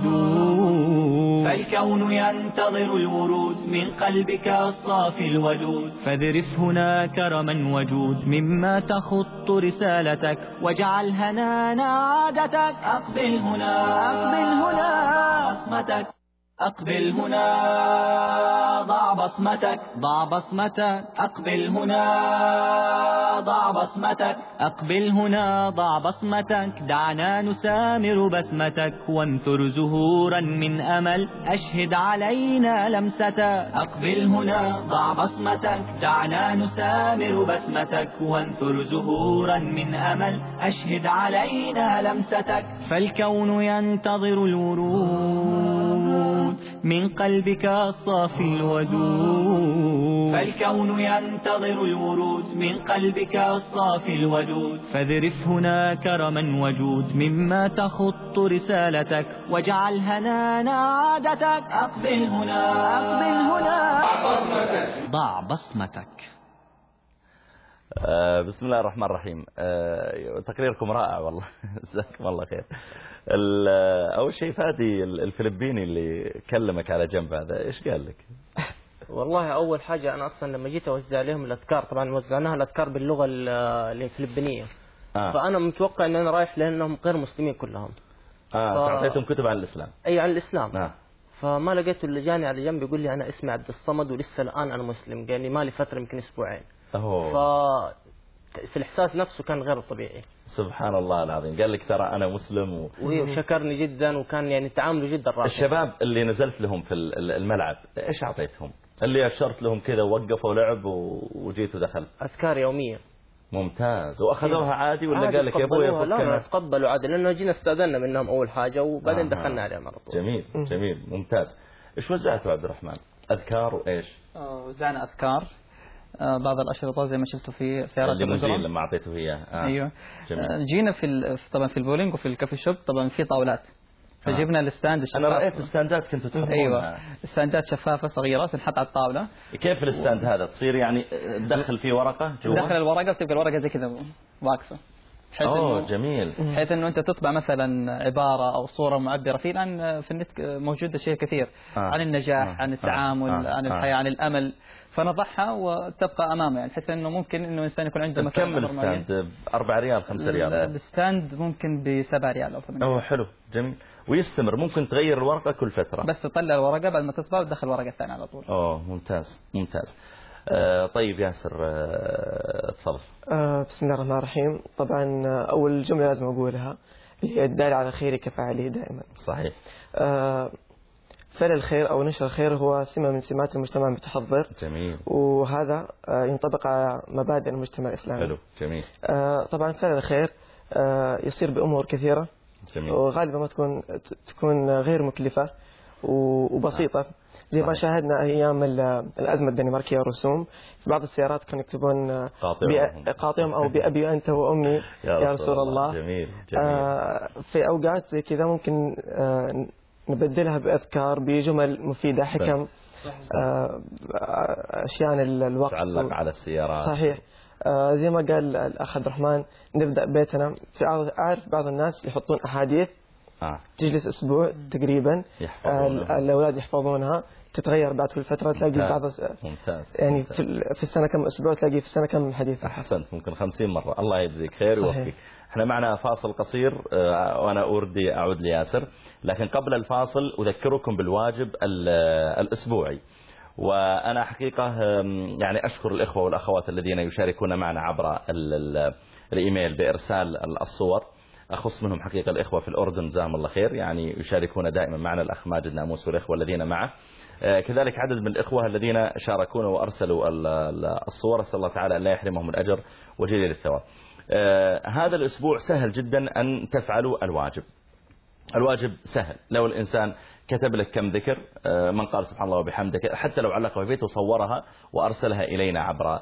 الودود. فالكون ينتظر الورود من قلبك الصافي الودود. فاذرف هنا كرما وجود مما تخط رسالتك واجعل هنانا عادتك. أقبل هنا أقبل هنا بصمتك. أقبل هنا ضع بصمتك. ضع بصمتك. أقبل هنا ضع بصمتك. أقبل هنا ضع بصمتك. دعنا نسامر بسمتك وانثر زهورا من أمل أشهد علينا لمستك. أقبل هنا ضع بصمتك. دعنا نسامر بسمتك وانثر زهورا من أمل أشهد علينا لمستك. فالكون ينتظر الورود من قلبك الصافي الودود. فالكون ينتظر الورود من قلبك الصافي الودود. فاذرف هنا كرما وجود مما تخط رسالتك واجعل هنانا عادتك. أقبل هنا أقبل هنا
ضع بصمتك.
آه بسم الله الرحمن الرحيم. آه تقريركم رائع والله جزاكم الله خير. أول شيء فادي الفلبيني اللي كلمك على جنب هذا إيش قال لك؟
والله أول حاجة أنا أصلا لما جيت أوزع عليهم الأذكار، طبعا وزعناها الأذكار باللغة الفلبينية. آه. فأنا متوقع أن أنا رايح لأنهم غير مسلمين كلهم.
آه ف... تعطيتهم كتب عن الإسلام.
أي عن الإسلام.
آه.
فما لقيته اللي جاني على جنب يقول لي أنا اسمي عبد الصمد ولسه الآن أنا مسلم، قال لي ما لي فترة يمكن أسبوعين.
أوه.
ف في الإحساس نفسه كان غير طبيعي.
سبحان الله العظيم. قال لك ترى أنا مسلم و...
وشكرني جدا وكان يعني تعامله جدا رائع.
الشباب اللي نزلت لهم في الملعب إيش أعطيتهم؟ اللي أشرت لهم كذا ووقفوا لعب وجيت ودخلت؟
أذكار يومية.
ممتاز. وأخذوها عادي ولا قال لك يا أبوي؟
لا تقبلوا عادي لأنه جينا استأذنا منهم أول حاجة وبعدين آه. دخلنا عليهم على طول.
جميل جميل ممتاز. إيش وزعتوا عبد الرحمن؟ أذكار وإيش؟
وزعنا أذكار، بعض الأشرطة زي ما شفتوا في سيارات
الليموزين لما أعطيته إياه.
آه. أيوة. جميل. جينا في طبعا في البولينج وفي الكافي شوب طبعا في طاولات، فجبنا آه. الستاند الشفاف.
أنا رأيت الستاندات كنتوا تحطونها.
أيوة ستاندات شفافة صغيرة تنحط على الطاولة.
كيف الستاند هذا تصير يعني تدخل فيه ورقة جوا؟
تدخل الورقة وتبقى الورقة زي كذا واقفة.
أوه جميل.
بحيث إنه أنت تطبع مثلا عبارة أو صورة معبرة. في الآن في النت موجود شيء كثير آه. عن النجاح آه. عن التعامل آه. عن الحياة آه. عن الأمل، فنضعها وتبقى أمامه يعني بحيث إنه ممكن إنه إنسان يكون عنده مكان.
كم الستاند؟ أربعة ريال خمسة ريال؟
الستاند ممكن بسبعة ريال أو ثمانية.
أوه حلو جميل. ويستمر ممكن تغير الورقة كل فترة؟
بس تطلع الورقة بعد ما تطبع وتدخل الورقة الثانية على طول.
أوه ممتاز ممتاز. آه طيب ياسر تفضل.
آه بسم الله الرحمن الرحيم. طبعا أول جملة لازم أقولها اللي هي الدال على خير كفاعله دائما.
صحيح.
آه فعل الخير أو نشر الخير هو سمة من سمات المجتمع المتحضر.
جميل.
وهذا آه ينطبق على مبادئ المجتمع الإسلامي.
حلو جميل.
آه طبعا فعل الخير آه يصير بأمور كثيرة.
جميل.
وغالبا ما تكون تكون غير مكلفة وبسيطة. زي ما شاهدنا أيام الأزمة الدنماركية والرسوم في بعض السيارات كانوا يكتبون قاطعهم أو بأبي أنت وأمي يا, يا رسول الله.
جميل. جميل.
آه في أوقات زي كذا ممكن آه نبدلها بأذكار بجمل مفيدة حكم آه أشياء عن الوقت
تعلق على السيارات.
صحيح. آه زي ما قال الأخ عبد الرحمن نبدأ بيتنا. أعرف بعض الناس يحطون أحاديث آه. تجلس أسبوع تقريبا آه الأولاد يحفظونها، تتغير بعد كل فترة تلاقي
ممتاز.
بعض
ممتاز.
يعني
ممتاز.
في, في السنة كم أسبوع تلاقي في السنة كم حديث.
أحسنت ممكن خمسين مرة. الله يجزيك خير ويوفقك. احنا معنا فاصل قصير آه وأنا أردي أعود لياسر، لكن قبل الفاصل أذكركم بالواجب الأسبوعي. وأنا حقيقة يعني أشكر الإخوة والأخوات الذين يشاركون معنا عبر الإيميل بإرسال الصور. أخص منهم حقيقة الإخوة في الأردن جزاهم الله خير، يعني يشاركون دائما معنا الأخ ماجد ناموس والإخوة الذين معه، كذلك عدد من الإخوة الذين شاركونا وأرسلوا الصور. أسأل الله تعالى أن لا يحرمهم الأجر وجزيل الثواب. هذا الأسبوع سهل جدا أن تفعلوا الواجب. الواجب سهل. لو الإنسان كتب لك كم ذكر من قال سبحان الله وبحمدك، حتى لو علقها في بيته وصورها وأرسلها إلينا عبر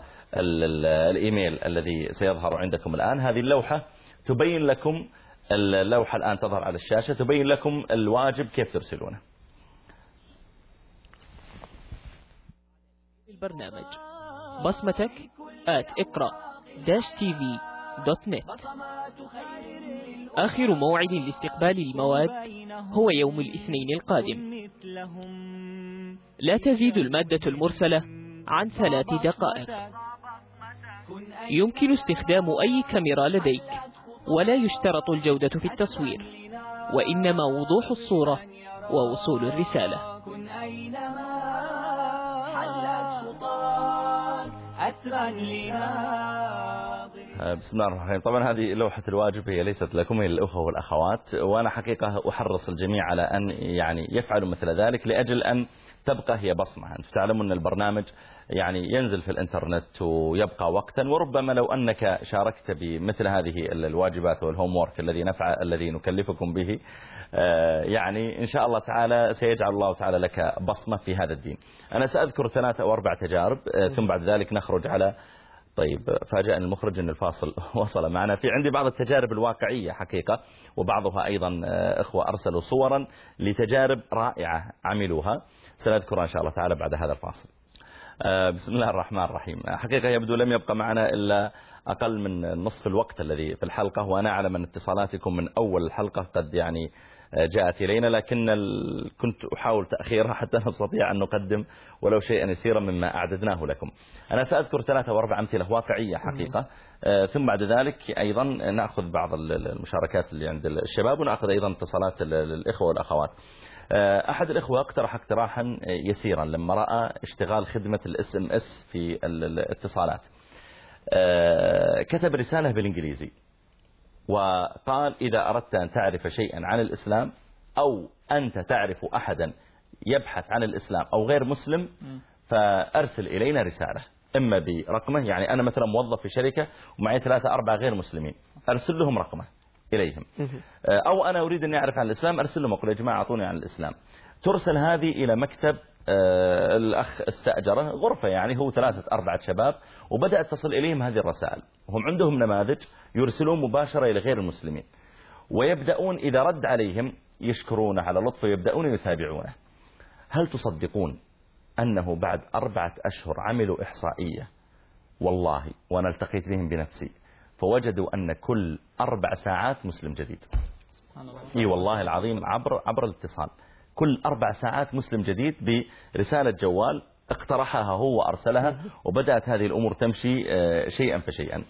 الإيميل الذي سيظهر عندكم الآن. هذه اللوحة تبين لكم، اللوحة الآن تظهر على الشاشة، تبين لكم الواجب كيف ترسلونه.
البرنامج بصمتك آت اقرأ داش تي في دوت نت. آخر موعد لاستقبال المواد هو يوم الاثنين القادم. لا تزيد المادة المرسلة عن ثلاث دقائق. يمكن استخدام أي كاميرا لديك، ولا يشترط الجودة في التصوير، وإنما وضوح الصورة ووصول الرسالة.
بسم الله الرحمن الرحيم. طبعا هذه لوحة الواجب هي ليست لكم، هي للأخوة والأخوات، وأنا حقيقة أحرص الجميع على أن يعني يفعلوا مثل ذلك لأجل أن تبقى هي بصمة. أنتم تعلمون أن البرنامج يعني ينزل في الإنترنت ويبقى وقتا، وربما لو أنك شاركت بمثل هذه الواجبات والهوم وورك الذي نفع الذي نكلفكم به، يعني إن شاء الله تعالى سيجعل الله تعالى لك بصمة في هذا الدين. أنا سأذكر ثلاثة أو أربع تجارب ثم بعد ذلك نخرج على طيب فاجأني المخرج أن الفاصل وصل معنا. في عندي بعض التجارب الواقعية حقيقة، وبعضها أيضا إخوة أرسلوا صورا لتجارب رائعة عملوها، سنذكرها إن شاء الله تعالى بعد هذا الفاصل. بسم الله الرحمن الرحيم. حقيقة يبدو لم يبقى معنا إلا أقل من نصف الوقت الذي في الحلقة، وأنا أعلم أن اتصالاتكم من أول الحلقة قد يعني جاءت إلينا، لكن كنت أحاول تأخيرها حتى نستطيع أن نقدم ولو شيئا يسيرا مما أعددناه لكم. أنا سأذكر ثلاثة وأربع أمثلة واقعية حقيقة، ثم بعد ذلك أيضا نأخذ بعض المشاركات اللي عند الشباب، ونأخذ أيضا اتصالات الإخوة والأخوات. أحد الإخوة اقترح اقتراحا يسيرا لما رأى اشتغال خدمة الاس ام اس في الاتصالات. كتب رسالة بالإنجليزي وقال إذا أردت أن تعرف شيئا عن الإسلام أو أنت تعرف أحدا يبحث عن الإسلام أو غير مسلم فأرسل إلينا رسالة، إما برقمه، يعني أنا مثلا موظف في شركة ومعي ثلاثة أربعة غير مسلمين، أرسل لهم رقمه إليهم، أو أنا أريد أن أعرف عن الإسلام أرسل لهم أقول يا جماعة أعطوني عن الإسلام. ترسل هذه إلى مكتب الأخ استأجره غرفة، يعني هو ثلاثة أربعة شباب، وبدأت تصل إليهم هذه الرسائل، هم عندهم نماذج يرسلون مباشرة إلى غير المسلمين، ويبدأون إذا رد عليهم يشكرونه على لطفه ويبدأون يتابعونه. هل تصدقون أنه بعد أربعة أشهر عملوا إحصائية والله وأنا التقيت بهم بنفسي فوجدوا أن كل أربع ساعات مسلم جديد. إي والله العظيم عبر عبر الاتصال كل أربع ساعات مسلم جديد برسالة جوال اقترحها هو وأرسلها، وبدأت هذه الأمور تمشي شيئا فشيئا.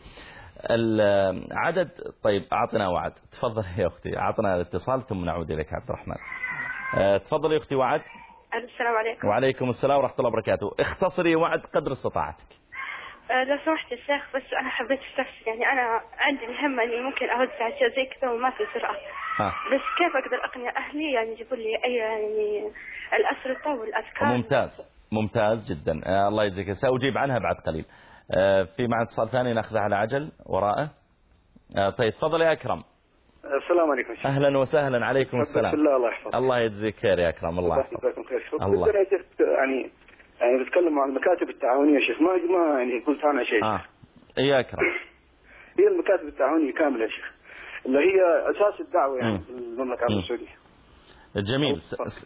العدد طيب أعطنا وعد، تفضل يا أختي أعطنا الاتصال ثم نعود إليك عبد الرحمن. تفضل يا أختي وعد.
السلام عليكم.
وعليكم السلام ورحمة الله وبركاته. اختصري وعد قدر استطاعتك.
أه لو سمحت يا شيخ، بس أنا حبيت استفسر، يعني أنا عندي الهمة إني ممكن أوزع أشياء زي كذا وما في سرعة،
آه.
بس كيف أقدر أقنع أهلي يعني يجيبوا لي أي يعني الأسرطة والأذكار؟
ممتاز ممتاز جدا. آه الله يجزيك، سأجيب عنها بعد قليل. آه في معنا اتصال ثاني ناخذه على عجل وراءه. آه طيب تفضل يا أكرم.
السلام عليكم.
أهلا وسهلا. عليكم السلام.
الله الله يحفظك.
الله يجزيك خير يا أكرم. الله يحفظك.
الله. يعني يعني بتكلم عن المكاتب التعاونية يا شيخ، ما ما يعني قلت عنها شيء.
اه يا أكرم.
هي المكاتب التعاونية كاملة يا شيخ، اللي هي أساس الدعوة يعني في المملكة العربية السعودية.
جميل.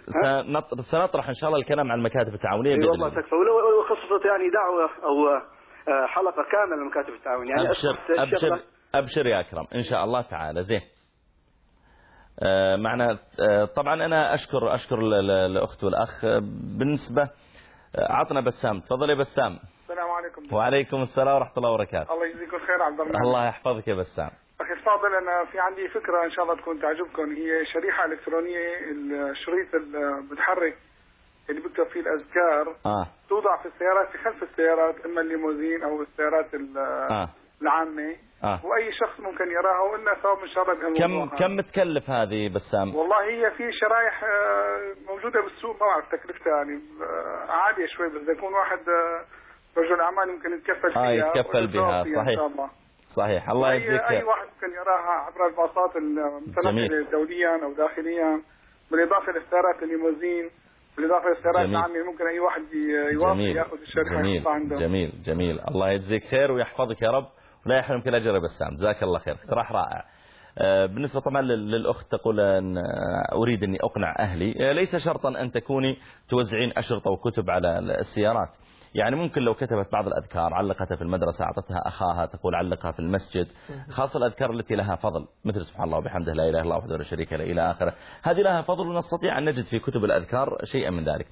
سنطرح إن شاء الله الكلام عن المكاتب التعاونية.
اي والله تكفى، ولو خصصت يعني دعوة أو حلقة كاملة للمكاتب التعاونية يعني.
أبشر أبشر أبشر يا أكرم إن شاء الله تعالى. زين. آه معنا آه طبعا أنا أشكر أشكر الأخت والأخ. بالنسبة عطنا بسام. تفضل يا بسام.
السلام عليكم.
وعليكم السلام ورحمة الله وبركاته.
الله يجزيكم الخير عبد الرحمن.
الله يحفظك يا بسام.
أخي الفاضل، أنا في عندي فكرة إن شاء الله تكون تعجبكم. هي شريحة إلكترونية، الشريط المتحرك اللي بيكتب فيه الأذكار
آه.
توضع في السيارات، في خلف السيارات، إما الليموزين أو السيارات
آه.
العامة،
آه.
وأي شخص ممكن يراها وإنها ثواب إن شاء الله بهالموضوع.
كم كم متكلف هذه بسام؟
والله هي في شرايح موجودة بالسوق، ما أعرف تكلفتها يعني عالية شوي، بس يكون واحد رجل أعمال يمكن يتكفل فيها.
آه يتكفل بها. صحيح.
إن شاء الله.
صحيح. الله يجزيك خير.
أي واحد ممكن يراها عبر الباصات المتنقلة دوليا أو داخليا، بالإضافة للسيارات الليموزين، بالإضافة للسيارات العامة، ممكن أي واحد يوافق يأخذ الشريحة.
جميل
عنده.
جميل جميل. الله يجزيك خير ويحفظك يا رب ولا يحرمك الأجر يا بسام. جزاك الله خير. اقتراح رائع. بالنسبة طبعا للأخت تقول أن أريد أني أقنع أهلي، ليس شرطا أن تكوني توزعين أشرطة وكتب على السيارات، يعني ممكن لو كتبت بعض الأذكار علقتها في المدرسة أعطتها أخاها تقول علقها في المسجد، خاصة الأذكار التي لها فضل مثل سبحان الله وبحمده لا إله إلا الله وحده لا شريك له إلى آخره، هذه لها فضل ونستطيع أن نجد في كتب الأذكار شيئا من ذلك.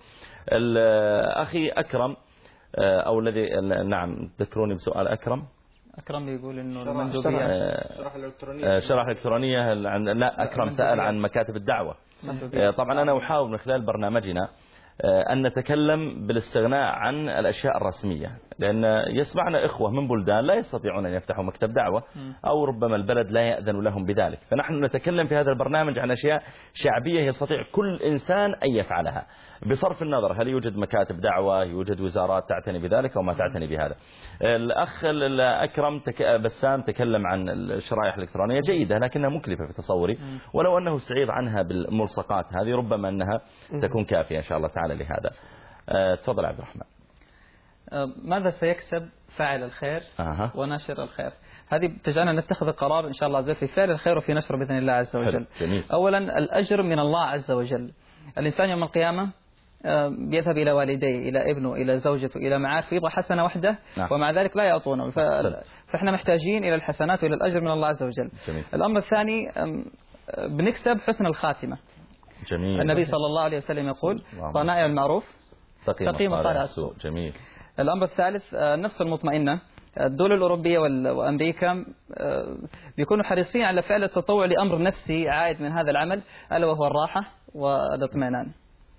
أخي أكرم أو الذي نعم ذكروني بسؤال أكرم.
أكرم يقول إنه المندوبية
شرح الإلكترونية
شرح الإلكترونية. لا أكرم سأل عن مكاتب الدعوة. طبعا أنا أحاول من خلال برنامجنا أن نتكلم بالاستغناء عن الأشياء الرسمية، لأن يسمعنا إخوة من بلدان لا يستطيعون أن يفتحوا مكتب دعوة أو ربما البلد لا يأذن لهم بذلك، فنحن نتكلم في هذا البرنامج عن أشياء شعبية يستطيع كل إنسان أن يفعلها بصرف النظر هل يوجد مكاتب دعوة، يوجد وزارات تعتني بذلك أو ما تعتني بهذا. الأخ الأكرم تك... بسام تكلم عن الشرائح الإلكترونية جيدة لكنها مكلفة في تصوري، ولو أنه سعيد عنها بالملصقات هذه ربما أنها تكون كافية إن شاء الله تعالى لهذا. تفضل عبد الرحمن.
ماذا سيكسب فاعل الخير
أه.
وناشر الخير؟ هذه تجعلنا نتخذ القرار إن شاء الله عز وجل في فعل الخير وفي نشره بإذن الله عز وجل.
جميل.
أولا الأجر من الله عز وجل. الإنسان يوم القيامة بيذهب إلى والديه، إلى ابنه، إلى زوجته، إلى معارفه، يبغى حسنة واحدة نعم. ومع ذلك لا يعطونه، ف... فإحنا محتاجين إلى الحسنات وإلى الأجر من الله عز وجل.
جميل.
الأمر الثاني بنكسب حسن الخاتمة.
جميل.
النبي صلى الله عليه وسلم يقول صنائع المعروف تقي مصارع السوء.
جميل.
الأمر الثالث النفس المطمئنة. الدول الأوروبية وأمريكا بيكونوا حريصين على فعل التطوع لأمر نفسي عائد من هذا العمل ألا وهو الراحة والاطمئنان.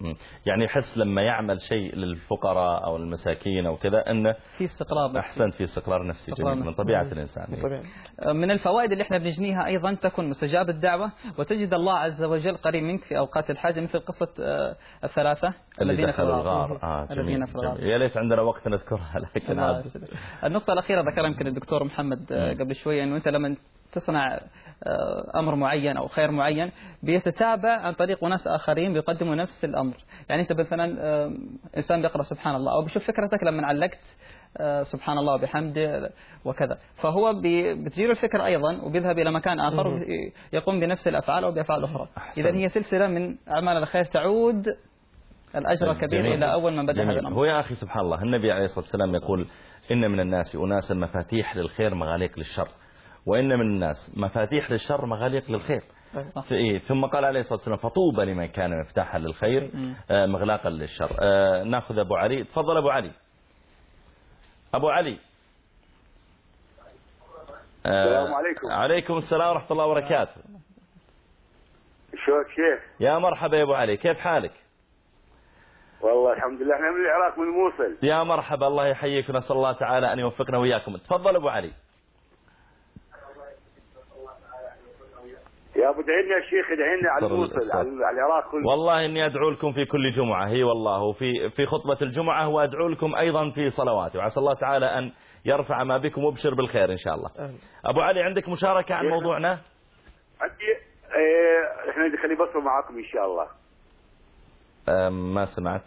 يعني يحس لما يعمل شيء للفقراء أو المساكين أو كذا أنه
في استقرار
أحسن، في استقرار نفسي. جميل، من طبيعة الإنسان.
من الفوائد اللي احنا بنجنيها أيضا تكون مستجاب الدعوة، وتجد الله عز وجل قريب منك في أوقات الحاجة، مثل قصة الثلاثة
الذين دخلوا الغار. آه جميل. جميل. يا ليت عندنا وقت نذكرها، لكن
النقطة الأخيرة ذكرها يمكن الدكتور محمد قبل شوية، أنه أنت لما تصنع أمر معين أو خير معين بيتتابع عن طريق ناس آخرين بيقدموا نفس الأمر. يعني أنت مثلا إنسان بيقرأ سبحان الله، أو بيشوف فكرتك لما علقت سبحان الله وبحمده وكذا، فهو بتجيله الفكرة أيضا وبيذهب إلى مكان آخر يقوم بنفس الأفعال أو بأفعال أخرى. إذا هي سلسلة من أعمال الخير تعود الأجر الكبير إلى أول من بدأ هذا الأمر.
هو يا أخي سبحان الله النبي عليه الصلاة والسلام يقول إن من الناس أناسا مفاتيح للخير مغاليق للشر، وإن من الناس مفاتيح للشر مغاليق للخير. ثم قال عليه الصلاة والسلام فطوبى لمن كان مفتاحا للخير مغلاقا للشر. ناخذ أبو علي. تفضل أبو علي. أبو علي.
السلام عليكم.
عليكم السلام ورحمة الله وبركاته.
شلونك شيخ؟
يا مرحبا يا أبو علي، كيف حالك؟
والله الحمد لله، احنا من العراق من موصل.
يا مرحبا، الله يحييك، ونسأل الله تعالى أن يوفقنا وإياكم. تفضل أبو علي.
يا ابو ادعي لنا يا شيخ، ادعي لنا على الموصل، على العراق كله.
والله اني ادعو لكم في كل جمعه، هي والله، وفي في خطبه الجمعه، وادعو لكم ايضا في صلواتي، وعسى الله تعالى ان يرفع ما بكم وابشر بالخير ان شاء الله. ابو علي، عندك مشاركه عن موضوعنا؟
عندي ايه، احنا نخلي بصر معاكم ان شاء الله.
ما سمعت.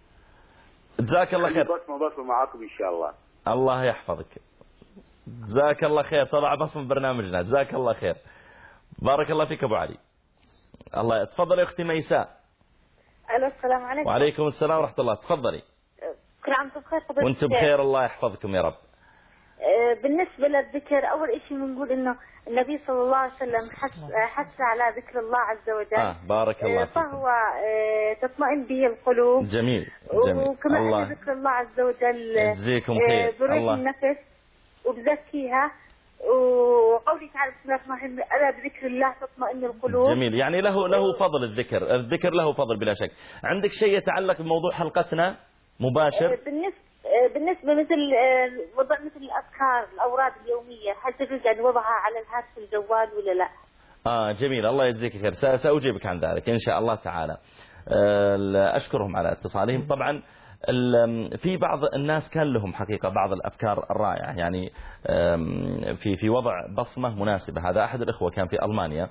جزاك الله خير.
بصمه بصر معاكم ان شاء الله.
الله يحفظك. جزاك الله خير، طلع بصمه برنامجنا، جزاك الله خير. بارك الله فيك أبو علي. الله. تفضل يا أختي ميساء.
ألو السلام عليكم.
وعليكم السلام ورحمة الله. تفضلي.
كل عام وانتم بخير. فضيلة
وانتم بخير، الله يحفظكم يا رب.
بالنسبة للذكر، أول شيء بنقول إنه النبي صلى الله عليه وسلم حث حث على ذكر الله عز وجل.
آه بارك الله فيك.
فهو تطمئن به القلوب.
جميل جميل.
وكمان
الله
ذكر الله عز وجل
يجزيكم خير.
بريح النفس وبزكيها، وقولي تعالى بسم الله الرحمن الرحيم ألا بذكر الله تطمئن القلوب.
جميل، يعني له له فضل الذكر، الذكر له فضل بلا شك. عندك شيء يتعلق بموضوع حلقتنا مباشر؟
بالنسبة بالنسبة مثل وضع مثل الأذكار الأوراد اليومية، هل تجوز أن وضعها على الهاتف الجوال ولا لا؟
آه جميل، الله يجزيك خير، سأجيبك عن ذلك إن شاء الله تعالى. أشكرهم على اتصالهم. طبعا في بعض الناس كان لهم حقيقة بعض الأفكار الرائعة، يعني في في وضع بصمة مناسبة. هذا أحد الإخوة كان في ألمانيا،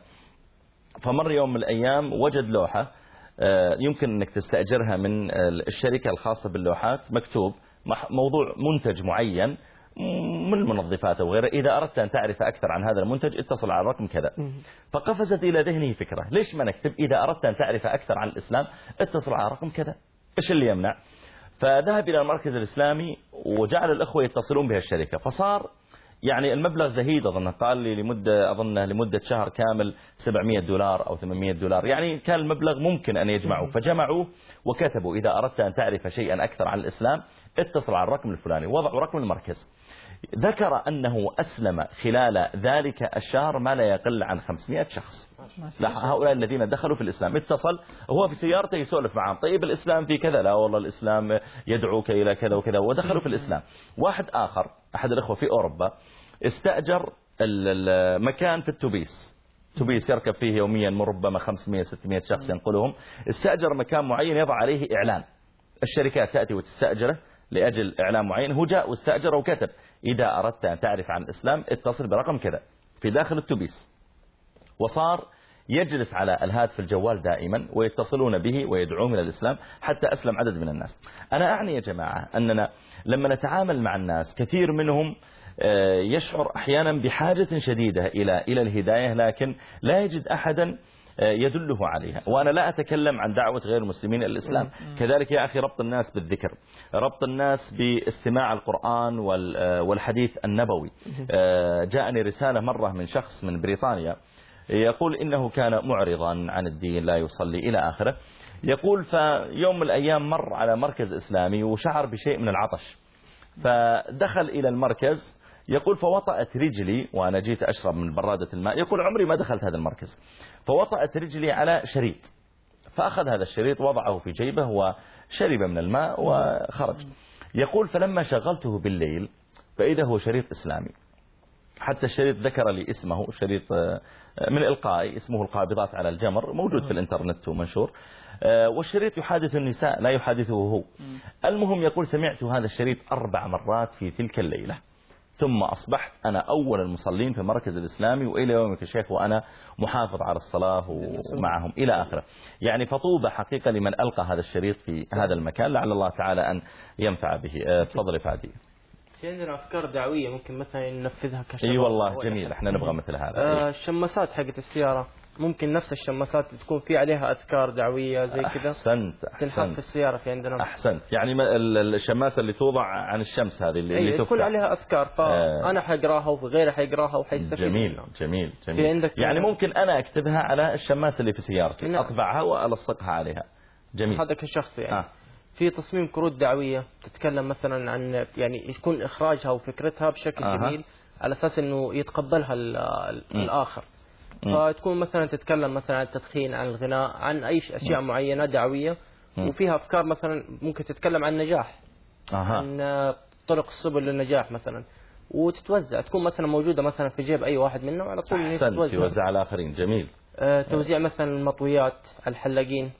فمر يوم من الأيام وجد لوحة يمكن أنك تستأجرها من الشركة الخاصة باللوحات، مكتوب موضوع منتج معين من المنظفات أو غيره، إذا أردت أن تعرف أكثر عن هذا المنتج اتصل على الرقم كذا. فقفزت إلى ذهنه فكرة، ليش ما نكتب إذا أردت أن تعرف أكثر عن الإسلام اتصل على رقم كذا، إيش اللي يمنع؟ فذهب إلى المركز الإسلامي وجعل الأخوة يتصلون بها الشركة، فصار يعني المبلغ زهيد، أظن قال لي لمدة أظن لمدة شهر كامل سبعمئة دولار أو ثمانمئة دولار، يعني كان المبلغ ممكن أن يجمعوا، فجمعوا وكتبوا إذا أردت أن تعرف شيئا أكثر عن الإسلام اتصل على الرقم الفلاني، وضعوا رقم المركز. ذكر أنه أسلم خلال ذلك الشهر ما لا يقل عن خمسمئة شخص. هؤلاء الذين دخلوا في الإسلام اتصل هو في سيارته يسولف معهم، طيب الإسلام في كذا، لا والله الإسلام يدعوك إلى كذا وكذا، ودخلوا في الإسلام. واحد آخر أحد الأخوة في أوروبا استأجر المكان في التوبيس، توبيس يركب فيه يوميا ربما خمسمئة ستمئة شخص ينقلهم، استأجر مكان معين يضع عليه إعلان، الشركات تأتي وتستأجره لأجل إعلان معين، هو جاء واستأجر وكتب إذا أردت أن تعرف عن الإسلام اتصل برقم كذا في داخل التوبيس، وصار يجلس على الهاتف الجوال دائما ويتصلون به ويدعوهم إلى الإسلام حتى أسلم عدد من الناس. أنا أعني يا جماعة أننا لما نتعامل مع الناس كثير منهم يشعر أحيانا بحاجة شديدة إلى إلى الهداية، لكن لا يجد أحدا يدله عليها. وأنا لا أتكلم عن دعوة غير المسلمين إلى الإسلام، كذلك يا أخي ربط الناس بالذكر، ربط الناس باستماع القرآن والحديث النبوي. جاءني رسالة مرة من شخص من بريطانيا يقول إنه كان معرضا عن الدين، لا يصلي إلى آخره. يقول فيوم من الأيام مر على مركز إسلامي وشعر بشيء من العطش، فدخل إلى المركز. يقول فوطأت رجلي وأنا جيت أشرب من برادة الماء، يقول عمري ما دخلت هذا المركز، فوطأت رجلي على شريط، فأخذ هذا الشريط وضعه في جيبه وشرب من الماء وخرج. يقول فلما شغلته بالليل فإذا هو شريط إسلامي، حتى الشريط ذكر لي اسمه، شريط من إلقائي اسمه القابضات على الجمر، موجود في الإنترنت ومنشور، والشريط يحادث النساء لا يحادثه هو. المهم يقول سمعت هذا الشريط أربع مرات في تلك الليلة، ثم أصبحت أنا أول المصلين في المركز الإسلامي، وإلى يومك الشيخ وأنا محافظ على الصلاة ومعهم إلى آخره. يعني فطوبة حقيقة لمن ألقى هذا الشريط في هذا المكان، لعل الله تعالى أن ينفع به. تفضل فادي.
في عندنا أفكار دعوية ممكن مثلا ننفذها كشباب.
اي والله جميل، احنا نبغى مثل هذا.
آه الشماسات حقت السيارة ممكن نفس الشماسات تكون في عليها أذكار دعوية زي كذا.
أحسنت
تنحط في السيارة في عندنا.
أحسنت. يعني الشماسة اللي توضع عن الشمس هذه اللي, اللي
تكون عليها أذكار، فأنا حقراها وغيري حقراها وحيستفيد.
جميل منها. جميل جميل. يعني ممكن أنا أكتبها على الشماسة اللي في سيارتي، نعم. أطبعها وألصقها عليها. جميل.
هذا كشخص يعني.
آه.
في تصميم كروت دعوية تتكلم مثلا عن يعني يكون إخراجها وفكرتها بشكل آه. جميل على أساس إنه يتقبلها الآخر. فتكون مثلا تتكلم مثلا عن التدخين، عن الغناء، عن أي أشياء معينة دعوية، وفيها أفكار مثلا ممكن تتكلم عن النجاح، عن طرق السبل للنجاح مثلا، وتتوزع تكون مثلا موجودة مثلا في جيب أي واحد منا وعلى طول
تتوزع يوزع على الآخرين. جميل.
آه توزيع مثلا المطويات، الحلاقين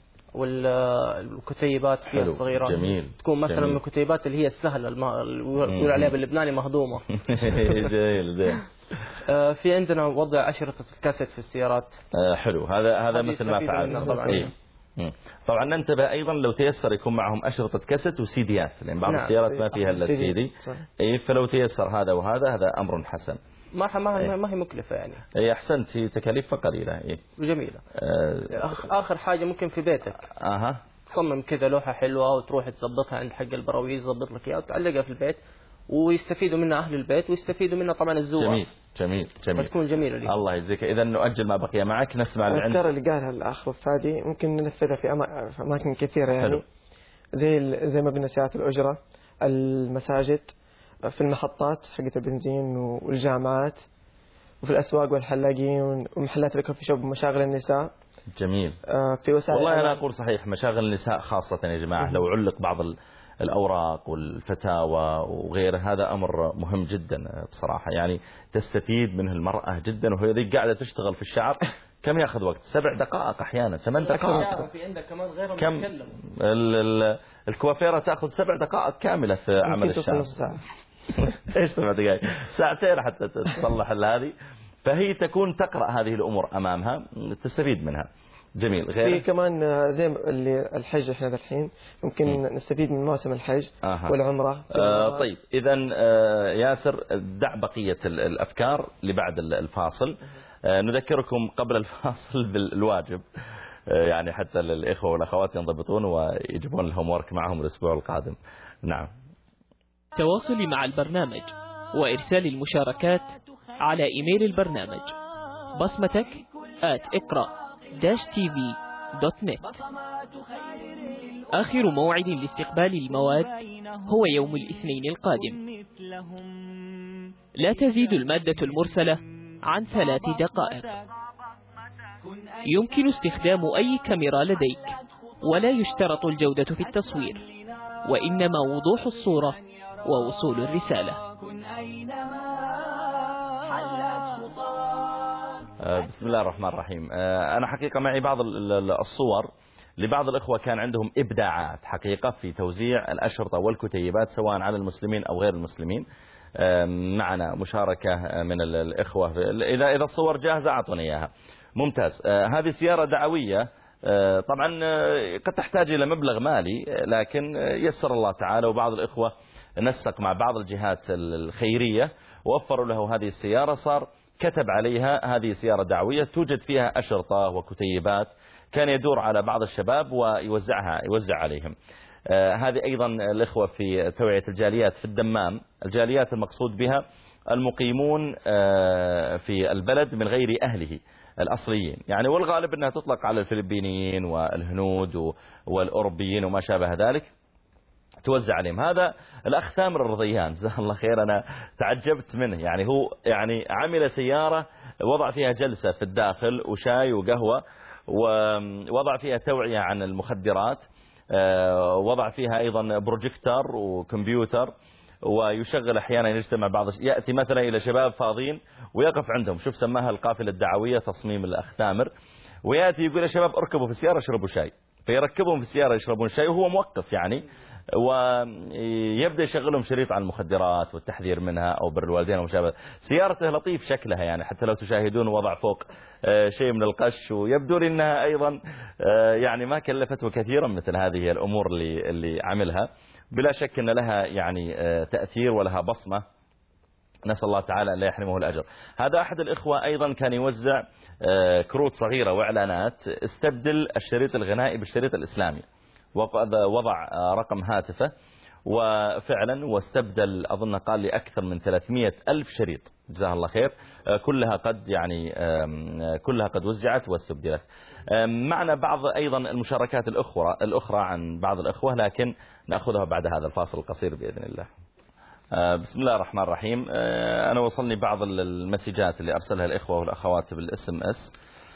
والكتيبات فيها الصغيرة.
جميل.
تكون مثلا من الكتيبات اللي هي السهلة اللي يقول عليها باللبناني مهضومة.
جميل زين.
في عندنا وضع أشرطة الكاسيت في السيارات.
حلو. هذا هذا مثل ما فعلنا طبعا. طبعا ننتبه أيضا لو تيسر يكون معهم أشرطة كاسيت وسيديات، لأن بعض نعم. السيارات ما فيها إلا السيدي. إيه فلو تيسر هذا وهذا هذا أمر حسن.
ما ما هي ما هي مكلفة يعني.
إيه أحسنت، هي تكاليفها قليلة. إيه
جميلة. آه آخر حاجة ممكن في بيتك.
أها.
تصمم كذا لوحة حلوة وتروح تظبطها عند حق البراويز، يظبط لك إياها وتعلقها في البيت، ويستفيدوا منها أهل البيت ويستفيدوا منها طبعا الزوار.
جميل جميل جميل.
فتكون جميلة لي.
الله يجزيك. إذا نؤجل ما بقي معك، نسمع اللي عندك.
الأفكار اللي قالها الأخ فادي ممكن ننفذها في أماكن كثيرة يعني. حلو. زي زي ما قلنا سيارات الأجرة، المساجد، في المحطات حقت البنزين والجامعات، وفي الأسواق والحلاقين ومحلات الكوفي شوب ومشاغل النساء.
جميل.
آه في وسائل
والله أنا أقول صحيح مشاغل النساء خاصة يا جماعة، لو علق بعض الأوراق والفتاوى وغيره هذا أمر مهم جدا بصراحة، يعني تستفيد منه المرأة جدا، وهي ذي قاعدة تشتغل في الشعر. كم يأخذ وقت؟ سبع دقائق أحيانا، ثمان دقائق.
في عندك كمان غيرهم
كم الكوافيرة تأخذ سبع دقائق كاملة في عمل الشعر. ايش سبع دقائق؟ ساعتين حتى تصلح هذه، فهي تكون تقرأ هذه الأمور أمامها تستفيد منها. جميل. غير
في كمان زي اللي الحج احنا الحين ممكن م. نستفيد من موسم الحج آه. والعمرة.
آه طيب إذا آه ياسر دع بقية الأفكار لبعد الفاصل. آه نذكركم قبل الفاصل بالواجب، آه يعني حتى الإخوة والأخوات ينضبطون ويجيبون الهوم ورك معهم الأسبوع القادم. نعم.
تواصلي مع البرنامج وإرسال المشاركات على إيميل البرنامج بصمتك آت اقرأ داش تي في دوت نت. آخر موعد لاستقبال المواد هو يوم الاثنين القادم. لا تزيد المادة المرسلة عن ثلاث دقائق. يمكن استخدام أي كاميرا لديك، ولا يشترط الجودة في التصوير، وإنما وضوح الصورة ووصول الرسالة.
بسم الله الرحمن الرحيم. أنا حقيقة معي بعض الصور لبعض الأخوة كان عندهم إبداعات حقيقة في توزيع الأشرطة والكتيبات سواء على المسلمين أو غير المسلمين. معنا مشاركة من الإخوة، إذا إذا الصور جاهزة أعطوني إياها. ممتاز. هذه سيارة دعوية، طبعا قد تحتاج إلى مبلغ مالي، لكن يسر الله تعالى، وبعض الإخوة نسق مع بعض الجهات الخيرية ووفروا له هذه السيارة، صار كتب عليها هذه سيارة دعوية توجد فيها أشرطة وكتيبات، كان يدور على بعض الشباب ويوزعها يوزع عليهم. آه هذه أيضا الإخوة في توعية الجاليات في الدمام. الجاليات المقصود بها المقيمون آه في البلد من غير أهله الأصليين، يعني والغالب أنها تطلق على الفلبينيين والهنود والأوروبيين وما شابه ذلك، توزع عليهم. هذا الأخ ثامر الرضيان جزاه الله خير، أنا تعجبت منه، يعني هو يعني عمل سيارة وضع فيها جلسة في الداخل وشاي وقهوة، ووضع فيها توعية عن المخدرات، وضع فيها أيضا بروجيكتور وكمبيوتر، ويشغل أحيانا يجتمع بعض يأتي مثلا إلى شباب فاضيين ويقف عندهم، شوف سماها القافلة الدعوية تصميم الأخ تامر، ويأتي يقول يا شباب اركبوا في السيارة اشربوا شاي، فيركبهم في السيارة يشربون شاي وهو موقف يعني، ويبدأ يشغلهم شريط عن المخدرات والتحذير منها أو بر الوالدين أو مشابه. سيارته لطيف شكلها يعني، حتى لو تشاهدون وضع فوق شيء من القش، ويبدو لي أنها أيضا يعني ما كلفته كثيرا مثل هذه الأمور اللي اللي عملها. بلا شك أن لها يعني تأثير ولها بصمة، نسأل الله تعالى أن لا يحرمه الأجر. هذا أحد الإخوة أيضا كان يوزع كروت صغيرة وإعلانات، استبدل الشريط الغنائي بالشريط الإسلامي، وضع رقم هاتفه وفعلا واستبدل أظن قال لي أكثر من ثلاثمئة ألف شريط، جزاه الله خير، كلها قد يعني كلها قد وزعت واستبدلت. معنا بعض أيضا المشاركات الأخرى الأخرى عن بعض الأخوة، لكن نأخذها بعد هذا الفاصل القصير بإذن الله. بسم الله الرحمن الرحيم. أنا وصلني بعض المسجات اللي أرسلها الإخوة والأخوات بالإس إم إس،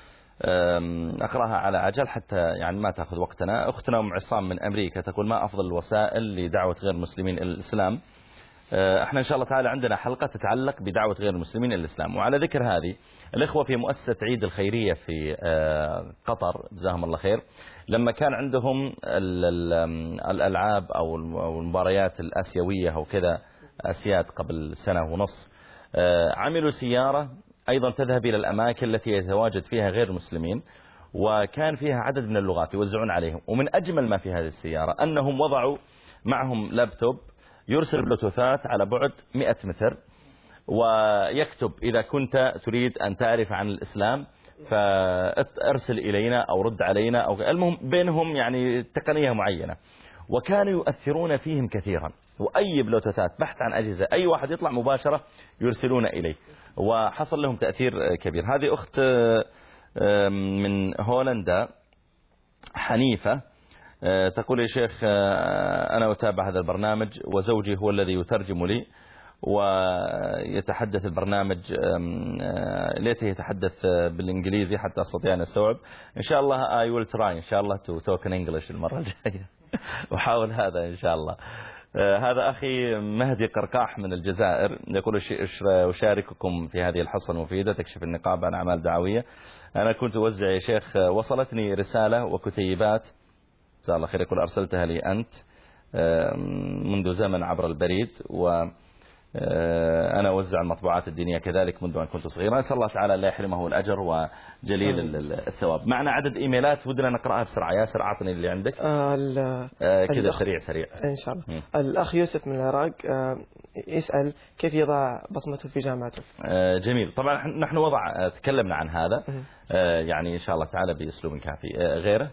أقرأها على عجل حتى يعني ما تأخذ وقتنا. أختنا أم عصام من أمريكا تقول: ما أفضل الوسائل لدعوة غير المسلمين إلى الإسلام؟ احنا إن شاء الله تعالى عندنا حلقة تتعلق بدعوة غير المسلمين إلى الإسلام. وعلى ذكر هذه، الإخوة في مؤسسة عيد الخيرية في قطر جزاهم الله خير، لما كان عندهم الألعاب أو المباريات الآسيوية أو كذا أسياد قبل سنة ونص، عملوا سيارة أيضا تذهب إلى الأماكن التي يتواجد فيها غير المسلمين، وكان فيها عدد من اللغات يوزعون عليهم. ومن أجمل ما في هذه السيارة أنهم وضعوا معهم لابتوب يرسل بلوتوثات على بعد مئة متر، ويكتب: إذا كنت تريد أن تعرف عن الإسلام فأرسل إلينا أو رد علينا، أو المهم بينهم يعني تقنية معينة. وكانوا يؤثرون فيهم كثيرا، وأي بلوتوثات بحث عن أجهزة أي واحد يطلع مباشرة يرسلون إليه، وحصل لهم تأثير كبير. هذه أخت من هولندا حنيفة تقول: يا شيخ أنا أتابع هذا البرنامج وزوجي هو الذي يترجم لي ويتحدث البرنامج، ليته يتحدث بالإنجليزي حتى أستطيع أن أستوعب. إن شاء الله I will try إن شاء الله to talk in English المرة الجاية وحاول هذا إن شاء الله. هذا أخي مهدي قرقاح من الجزائر يقول: أشارككم في هذه الحصة المفيدة تكشف النقاب عن أعمال دعوية. أنا كنت أوزع يا شيخ، وصلتني رسالة وكتيبات جزاه الله خير، يقول: أرسلتها لي أنت منذ زمن عبر البريد، و أنا أوزع المطبوعات الدينية كذلك منذ أن كنت صغيرا. أسأل الله تعالى لا يحرمه الأجر وجليل الثواب. معنا عدد إيميلات ودنا نقرأها بسرعة. ياسر أعطني اللي عندك آه كذا سريع سريع
إن شاء الله. م. الأخ يوسف من العراق آه يسأل: كيف يضع بصمته في جامعته؟
آه جميل. طبعا نحن وضع تكلمنا عن هذا آه يعني إن شاء الله تعالى بأسلوب كافي. آه غيره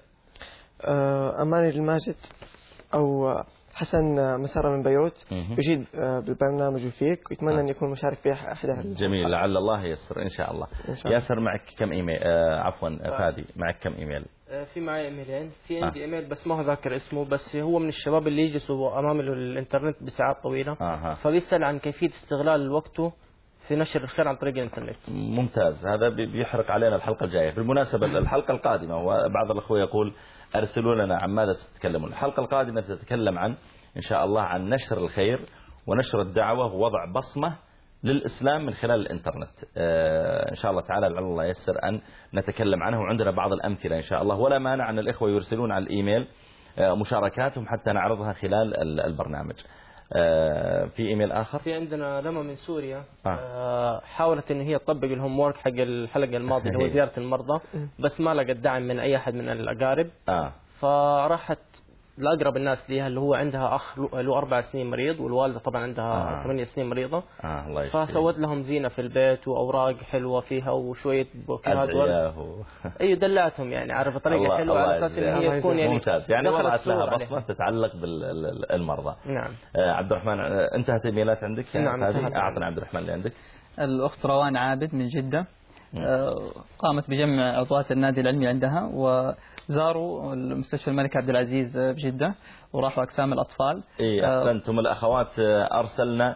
آه أماني الماجد أو حسن مسارة من بيروت يجيد بالبرنامج وفيك، ويتمنى أن يكون مشارك في أحد.
جميل، لعل الله ييسر إن شاء الله. ياسر معك كم إيميل؟ آه عفوا فادي معك كم إيميل؟
في معي إيميلين. في عندي آه. إيميل بس ما هو ذاكر اسمه، بس هو من الشباب اللي يجلسوا أمام الإنترنت بساعات طويلة، آه. فبيسأل عن كيفية استغلال وقته في نشر الخير عن طريق الإنترنت.
ممتاز، هذا بيحرق علينا الحلقة الجاية. بالمناسبة الحلقة القادمة، وبعض الأخوة يقول: أرسلوا لنا عن ماذا ستتكلمون. الحلقة القادمة ستتكلم عن إن شاء الله عن نشر الخير ونشر الدعوة ووضع بصمة للإسلام من خلال الإنترنت. إن شاء الله تعالى لعل الله يسر أن نتكلم عنه، وعندنا بعض الأمثلة إن شاء الله، ولا مانع أن الإخوة يرسلون على الإيميل مشاركاتهم حتى نعرضها خلال البرنامج. في إيميل آخر.
في عندنا لما من سوريا آه. حاولت إن هي تطبق الهوم وورك حق الحلقة الماضية اللي هو زيارة المرضى، بس ما لقت دعم من أي أحد من الأقارب، آه. فراحت لأقرب الناس ليها اللي هو عندها أخ له أربع سنين مريض، والوالدة طبعا عندها ثمانية آه. سنين مريضة، آه الله يشفيه. فسوت لهم زينة في البيت وأوراق حلوة فيها وشوية بوكيهات ورد. أي دلعتهم يعني، عارف طريقة حلوة على أساس إن هي تكون يعني
ممتاز، يعني وضعت لها بصمة تتعلق بالمرضى.
نعم.
آه عبد الرحمن، انتهت إيميلات عندك؟
نعم.
أعطنا عبد الرحمن اللي عندك.
الأخت روان عابد من جدة قامت بجمع عضوات النادي العلمي عندها، وزاروا المستشفى الملك عبد العزيز بجدة، وراحوا أقسام الأطفال.
إيه أحسنتم. الأخوات أرسلنا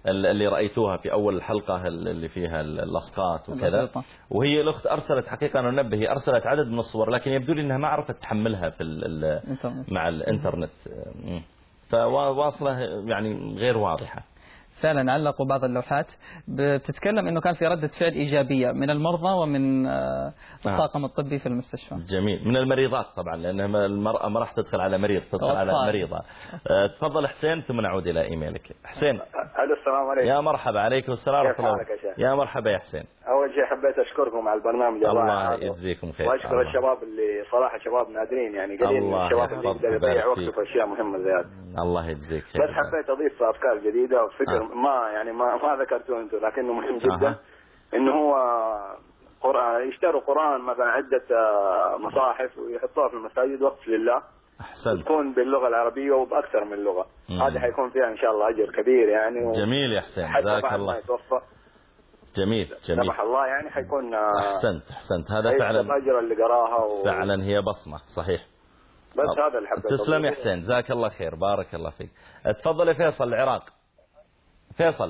اللي رأيتوها في أول الحلقة اللي فيها الأسقاط وكذا، وهي الأخت أرسلت حقيقة أنا ننبه هي أرسلت عدد من الصور لكن يبدو لي أنها ما عرفت تحملها في مع الإنترنت فواصلة يعني غير واضحة.
فعلا علقوا بعض اللوحات بتتكلم انه كان في ردة فعل ايجابية من المرضى ومن الطاقم الطبي في المستشفى.
جميل. من المريضات طبعا لان المرأة ما راح تدخل على مريض تدخل على مريضة. تفضل حسين ثم نعود الى ايميلك. حسين.
الو السلام عليكم.
يا مرحبا. عليكم السلام ورحمة الله. يا مرحبا يا حسين.
اول شيء حبيت اشكركم على البرنامج
الله يجزيكم خير.
واشكر الشباب اللي صراحة شباب نادرين يعني قليل من الشباب اللي يقدر يضيع وقته في اشياء مهمة زي هذه.
الله يجزيك خير.
بس حبيت اضيف افكار جديدة وفكر آه. ما يعني ما ما ذكرته انتم لكنه مهم جدا. آه. انه هو قرآن يشتروا قرآن مثلا عدة مصاحف ويحطوها في المساجد وقف لله.
أحسن.
تكون باللغة العربية وبأكثر من لغة. هذا حيكون فيها إن شاء الله أجر كبير يعني.
و... جميل يا حسين جزاك الله. جميل جميل.
سمح الله يعني حيكون.
أحسنت أحسنت هذا فعلا.
الأجر اللي قراها. و...
فعلا هي بصمة صحيح.
بس هذا اللي حبيت.
تسلم يا حسين جزاك الله خير بارك الله فيك. تفضل يا فيصل العراق. فيصل.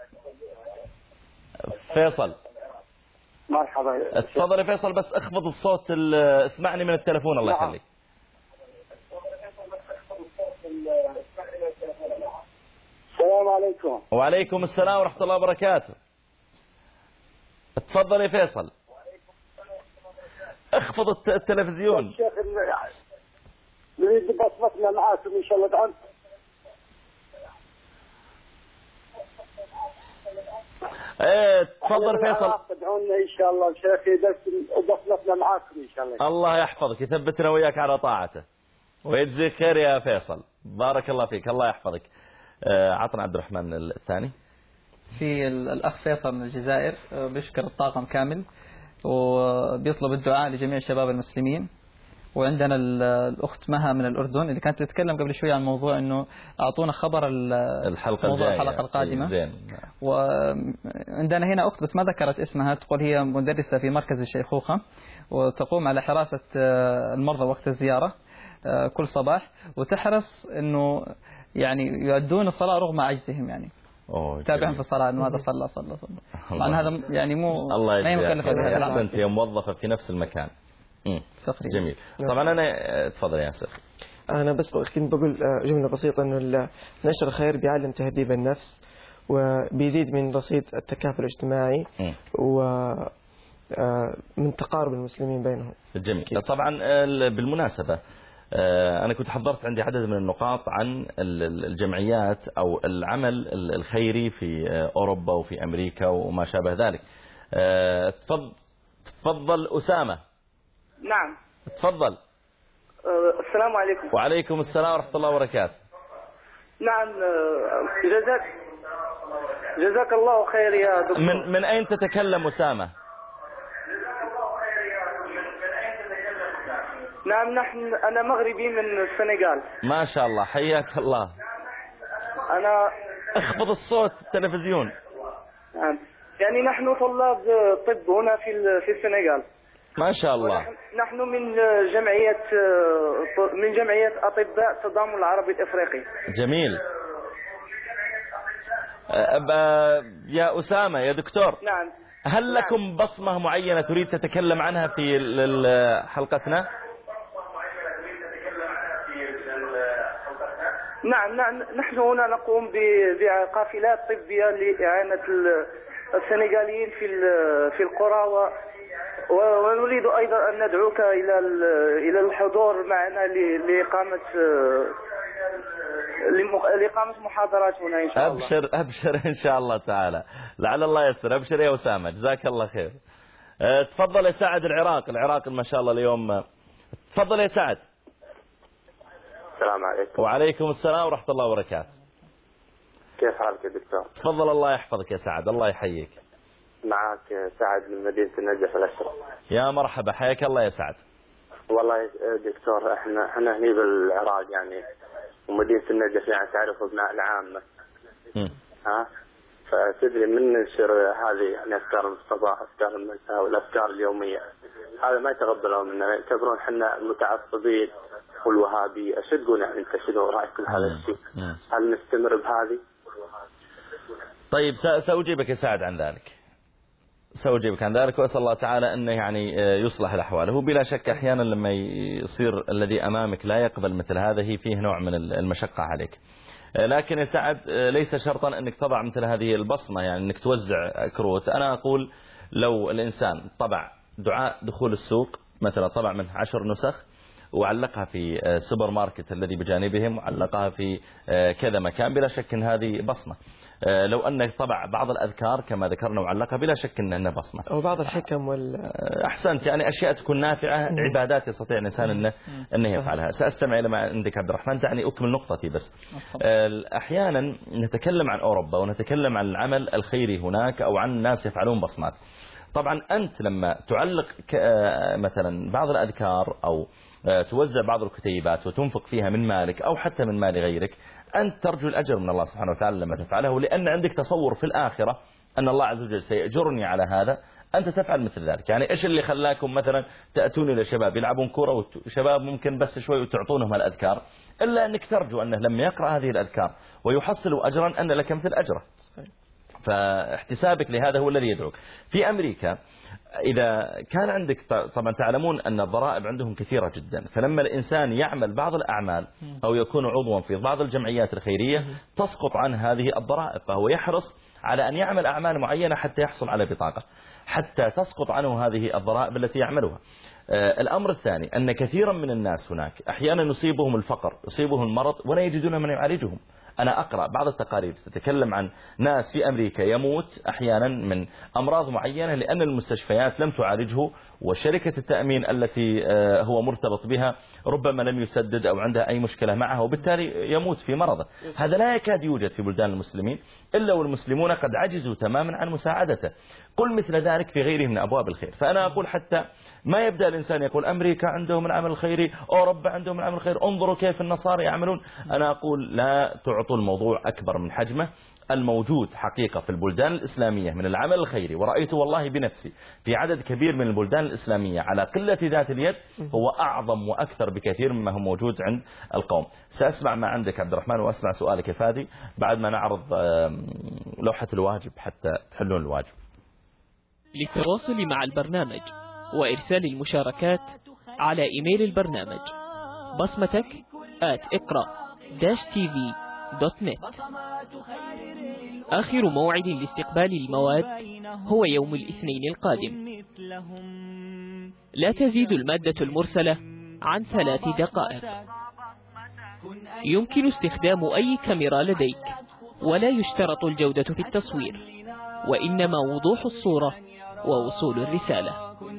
فيصل.
مرحبا.
تفضل يا فيصل بس اخفض الصوت اسمعني من التلفون الله يخليك.
السلام عليكم.
وعليكم السلام ورحمة الله وبركاته. تفضل يا فيصل. اخفض التلفزيون.
الشيخ نريد بصمتنا معاكم ان شاء الله تعالى.
ايه تفضل فيصل.
تدعونا ان شاء الله شيخي بصمتنا معاكم ان شاء الله.
الله يحفظك يثبتنا وياك على طاعته ويجزيك خير يا فيصل بارك الله فيك الله يحفظك. عطنا عبد الرحمن الثاني.
في الأخ فيصل من الجزائر بيشكر الطاقم كامل وبيطلب الدعاء لجميع الشباب المسلمين. وعندنا الأخت مها من الأردن اللي كانت تتكلم قبل شوية عن موضوع أنه أعطونا خبر
الحلقة
موضوع الحلقة القادمة. زين. وعندنا هنا أخت بس ما ذكرت اسمها تقول هي مدرسة في مركز الشيخوخة وتقوم على حراسة المرضى وقت الزيارة كل صباح وتحرص أنه يعني يؤدون الصلاة رغم عجزهم يعني. تابعهم في الصلاة أنه هذا صلى صلى صلى. طبعا هذا يعني مو
الله ما يمكلف هذا. أحسنت هي موظفة في نفس المكان. جميل. طبعا أنا تفضل يا ياسر.
أنا بس كنت بقول جملة بسيطة إنه نشر الخير بيعلم تهذيب النفس وبيزيد من رصيد التكافل الاجتماعي ومن تقارب المسلمين بينهم.
جميل. طبعا بالمناسبة أنا كنت حضرت عندي عدد من النقاط عن الجمعيات أو العمل الخيري في أوروبا وفي أمريكا وما شابه ذلك. تفضل تفضل أسامة.
نعم.
تفضل.
أه السلام عليكم.
وعليكم السلام ورحمة الله وبركاته.
نعم جزاك جزاك الله خير يا دكتور.
من من أين تتكلم أسامة؟
نعم نحن أنا مغربي من السنغال.
ما شاء الله حياك الله.
أنا
اخفض الصوت التلفزيون.
نعم يعني نحن طلاب طب هنا في في السنغال.
ما شاء الله.
نحن من جمعية من جمعية أطباء التضامن العربي الإفريقي.
جميل. يا أسامة يا دكتور.
نعم.
هل لكم بصمة معينة تريد تتكلم عنها في حلقتنا؟
نعم نعم نحن هنا نقوم بقافلات طبية لإعانة السنغاليين في في القرى ونريد أيضا أن ندعوك إلى إلى الحضور معنا لإقامة لإقامة محاضرات هنا إن شاء الله.
أبشر أبشر إن شاء الله تعالى لعل الله يسر. أبشر يا أسامة جزاك الله خير. تفضل يا سعد العراق. العراق ما شاء الله اليوم. تفضل يا سعد.
السلام عليكم.
وعليكم السلام ورحمة الله وبركاته.
كيف حالك يا دكتور؟
تفضل الله يحفظك يا سعد الله يحييك.
معك سعد من مدينة النجف الأشرف.
يا مرحبا حياك الله يا سعد.
والله دكتور احنا احنا هني بالعراق يعني ومدينة النجف يعني تعرف ابناء العامة. م. ها فتدري من ننشر هذه يعني أفكار الصباح أفكار المساء والأفكار اليومية هذا ما يتقبلون منا يعتبرون احنا المتعصبين والوهابي. ايش تقول يعني انت شنو رايك بهذا الشيء؟ هل نستمر بهذه؟
طيب سأجيبك يا سعد عن ذلك، سأجيبك عن ذلك، وأسأل الله تعالى أنه يعني يصلح الأحوال. هو بلا شك أحيانا لما يصير الذي أمامك لا يقبل مثل هذا فيه نوع من المشقة عليك، لكن يا سعد ليس شرطا أنك تضع مثل هذه البصمة، يعني أنك توزع كروت. أنا أقول لو الإنسان طبع دعاء دخول السوق مثلا، طبع من عشر نسخ وعلقها في سوبر ماركت الذي بجانبهم، وعلقها في كذا مكان، بلا شك أن هذه بصمة. لو أنك طبع بعض الأذكار كما ذكرنا وعلقها، بلا شك أنها بصمة.
أو بعض الحكم وال
أحسنت، يعني أشياء تكون نافعة، عبادات يستطيع الإنسان أنه, أنه يفعلها. سأستمع إلى ما عندك عبد الرحمن، دعني أكمل نقطتي بس. أحيانا نتكلم عن أوروبا ونتكلم عن العمل الخيري هناك، أو عن الناس يفعلون بصمات. طبعا أنت لما تعلق مثلا بعض الأذكار أو توزع بعض الكتيبات وتنفق فيها من مالك أو حتى من مال غيرك، أنت ترجو الأجر من الله سبحانه وتعالى لما تفعله، لأن عندك تصور في الآخرة أن الله عز وجل سيأجرني على هذا. أنت تفعل مثل ذلك. يعني إيش اللي خلاكم مثلا تأتون إلى شباب يلعبون كرة وشباب ممكن بس شوي وتعطونهم الأذكار، إلا أنك ترجو أنه لما يقرأ هذه الأذكار ويحصلوا أجرا أن لك مثل أجره. فاحتسابك لهذا هو الذي يدعوك. في أمريكا إذا كان عندك، طبعا تعلمون أن الضرائب عندهم كثيرة جدا، فلما الإنسان يعمل بعض الأعمال أو يكون عضوا في بعض الجمعيات الخيرية تسقط عن هذه الضرائب، فهو يحرص على أن يعمل أعمال معينة حتى يحصل على بطاقة، حتى تسقط عنه هذه الضرائب التي يعملها. الأمر الثاني أن كثيرا من الناس هناك أحيانا يصيبهم الفقر، يصيبهم المرض ولا يجدون من يعالجهم. أنا أقرأ بعض التقارير تتكلم عن ناس في أمريكا يموت أحيانا من أمراض معينة لأن المستشفيات لم تعالجه، وشركة التأمين التي هو مرتبط بها ربما لم يسدد أو عندها أي مشكلة معها، وبالتالي يموت في مرضه. هذا لا يكاد يوجد في بلدان المسلمين إلا والمسلمون قد عجزوا تماما عن مساعدته. قل مثل ذلك في غيره من أبواب الخير. فأنا أقول حتى ما يبدأ الإنسان يقول أمريكا عندهم العمل الخيري، أوروبا عندهم العمل الخيري، انظروا كيف النصارى يعملون. أنا أقول لا تعطوا الموضوع أكبر من حجمه. الموجود حقيقة في البلدان الإسلامية من العمل الخيري، ورأيته والله بنفسي في عدد كبير من البلدان الإسلامية على قلة ذات اليد، هو أعظم وأكثر بكثير مما هو موجود عند القوم. سأسمع ما عندك عبد الرحمن، وأسمع سؤالك فادي بعد ما نعرض لوحة الواجب حتى تحلون الواجب.
للتواصل مع البرنامج وإرسال المشاركات على إيميل البرنامج بصمتك آت اقرأ داش تي في دوت نت. آخر موعد لاستقبال المواد هو يوم الاثنين القادم. لا تزيد المادة المرسلة عن ثلاث دقائق. يمكن استخدام أي كاميرا لديك، ولا يشترط الجودة في التصوير، وإنما وضوح الصورة ووصول الرسالة.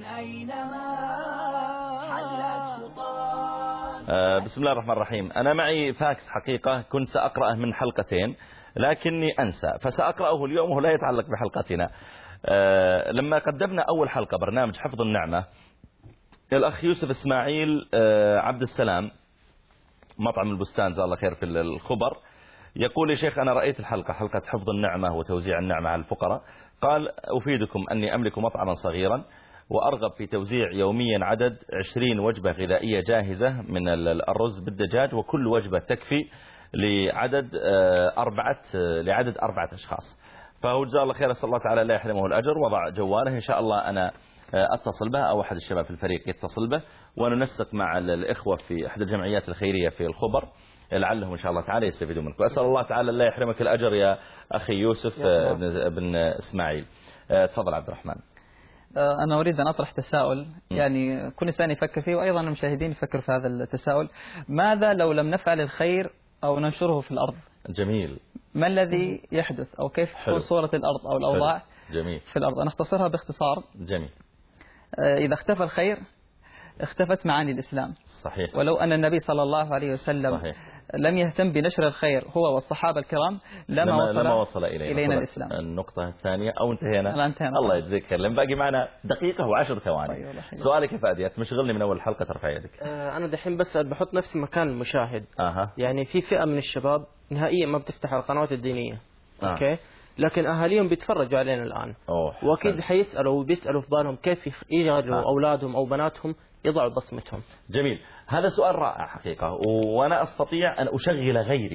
بسم الله الرحمن الرحيم. أنا معي فاكس حقيقة كنت سأقرأه من حلقتين لكني أنسى، فسأقرأه اليوم ولا يتعلق بحلقتنا. لما قدمنا أول حلقة برنامج حفظ النعمة، الأخ يوسف إسماعيل عبد السلام مطعم البستان جزاه الله خير في الخبر يقول: يا شيخ أنا رأيت الحلقة حلقة حفظ النعمة وتوزيع النعمة على الفقراء. قال: أفيدكم أني أملك مطعما صغيرا وأرغب في توزيع يوميا عدد عشرين وجبة غذائية جاهزة من الرز بالدجاج، وكل وجبة تكفي لعدد أربعة لعدد أربعة أشخاص. فهو جزاه الله خير، أسأل الله تعالى لا يحرمه الأجر. وضع جواله إن شاء الله أنا أتصل به أو أحد الشباب في الفريق يتصل به، وننسق مع الإخوة في أحد الجمعيات الخيرية في الخبر لعلهم إن شاء الله تعالى يستفيدون منك. وأسأل الله تعالى لا يحرمك الأجر يا أخي يوسف بن, بن إسماعيل. تفضل عبد الرحمن.
أنا أريد أن أطرح تساؤل، يعني كل إنسان يفكر فيه، وأيضا المشاهدين يفكروا في هذا التساؤل. ماذا لو لم نفعل الخير أو ننشره في الأرض؟
جميل.
ما الذي يحدث أو كيف تكون صورة الأرض أو الأوضاع
جميل.
في الأرض؟ أنا أختصرها باختصار.
جميل.
إذا اختفى الخير اختفت معاني الإسلام.
صحيح.
ولو أن النبي صلى الله عليه وسلم صحيح. لم يهتم بنشر الخير هو والصحابة الكرام لما, لما وصل,
لما وصل إلينا,
إلينا الإسلام.
النقطة الثانية أو انتهينا.
انتهينا.
الله يجزيك خير، لأن باقي معنا دقيقة وعشر ثواني. سؤالك يا فادي، تمشغلني من أول حلقة ترفع يدك.
آه أنا دحين بس بحط نفسي مكان المشاهد.
أه.
يعني في فئة من الشباب نهائيا ما بتفتح القنوات الدينية.
أه.
أوكي، لكن أهاليهم بيتفرجوا علينا الآن.
أوه.
وأكيد حيسألوا وبيسألوا في بالهم كيف يجعلوا
أه.
أولادهم أو بناتهم يضعوا بصمتهم.
جميل، هذا سؤال رائع حقيقة، وأنا أستطيع أن أشغل غيري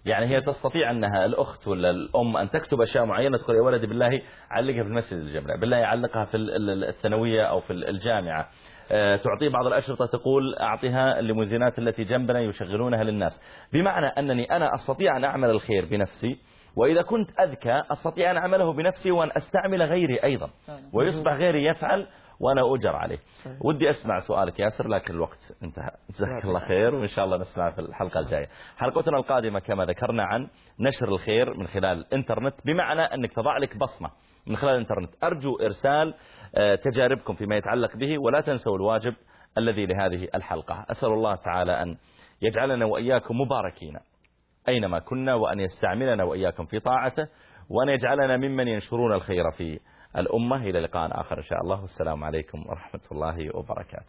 يعني هي تستطيع أنها الأخت ولا الأم أن تكتب أشياء معينة، تقول يا ولدي بالله علقها في المسجد الجامع، بالله يعلقها في الثانوية أو في الجامعة، تعطيه بعض الأشرطة تقول أعطيها الليموزينات التي جنبنا يشغلونها للناس، بمعنى أنني أنا أستطيع أن أعمل الخير بنفسي، وإذا كنت أذكى أستطيع أن أعمله بنفسي وأن أستعمل غيري أيضا، ويصبح غيري يفعل وأنا أجر عليه. ودي أسمع سؤالك ياسر لكن الوقت انتهى. جزاك الله خير، وإن شاء الله نسمع في الحلقة الجاية. حلقتنا القادمة كما ذكرنا عن نشر الخير من خلال الإنترنت، بمعنى أنك تضع لك بصمة من خلال الإنترنت. أرجو إرسال تجاربكم فيما يتعلق به، ولا تنسوا الواجب الذي لهذه الحلقة. أسأل الله تعالى أن يجعلنا وإياكم مباركين أينما كنا، وأن يستعملنا وإياكم في طاعته، وأن يجعلنا ممن ينشرون الخير في الأمة. إلى لقاء آخر إن شاء الله، والسلام عليكم ورحمة الله وبركاته.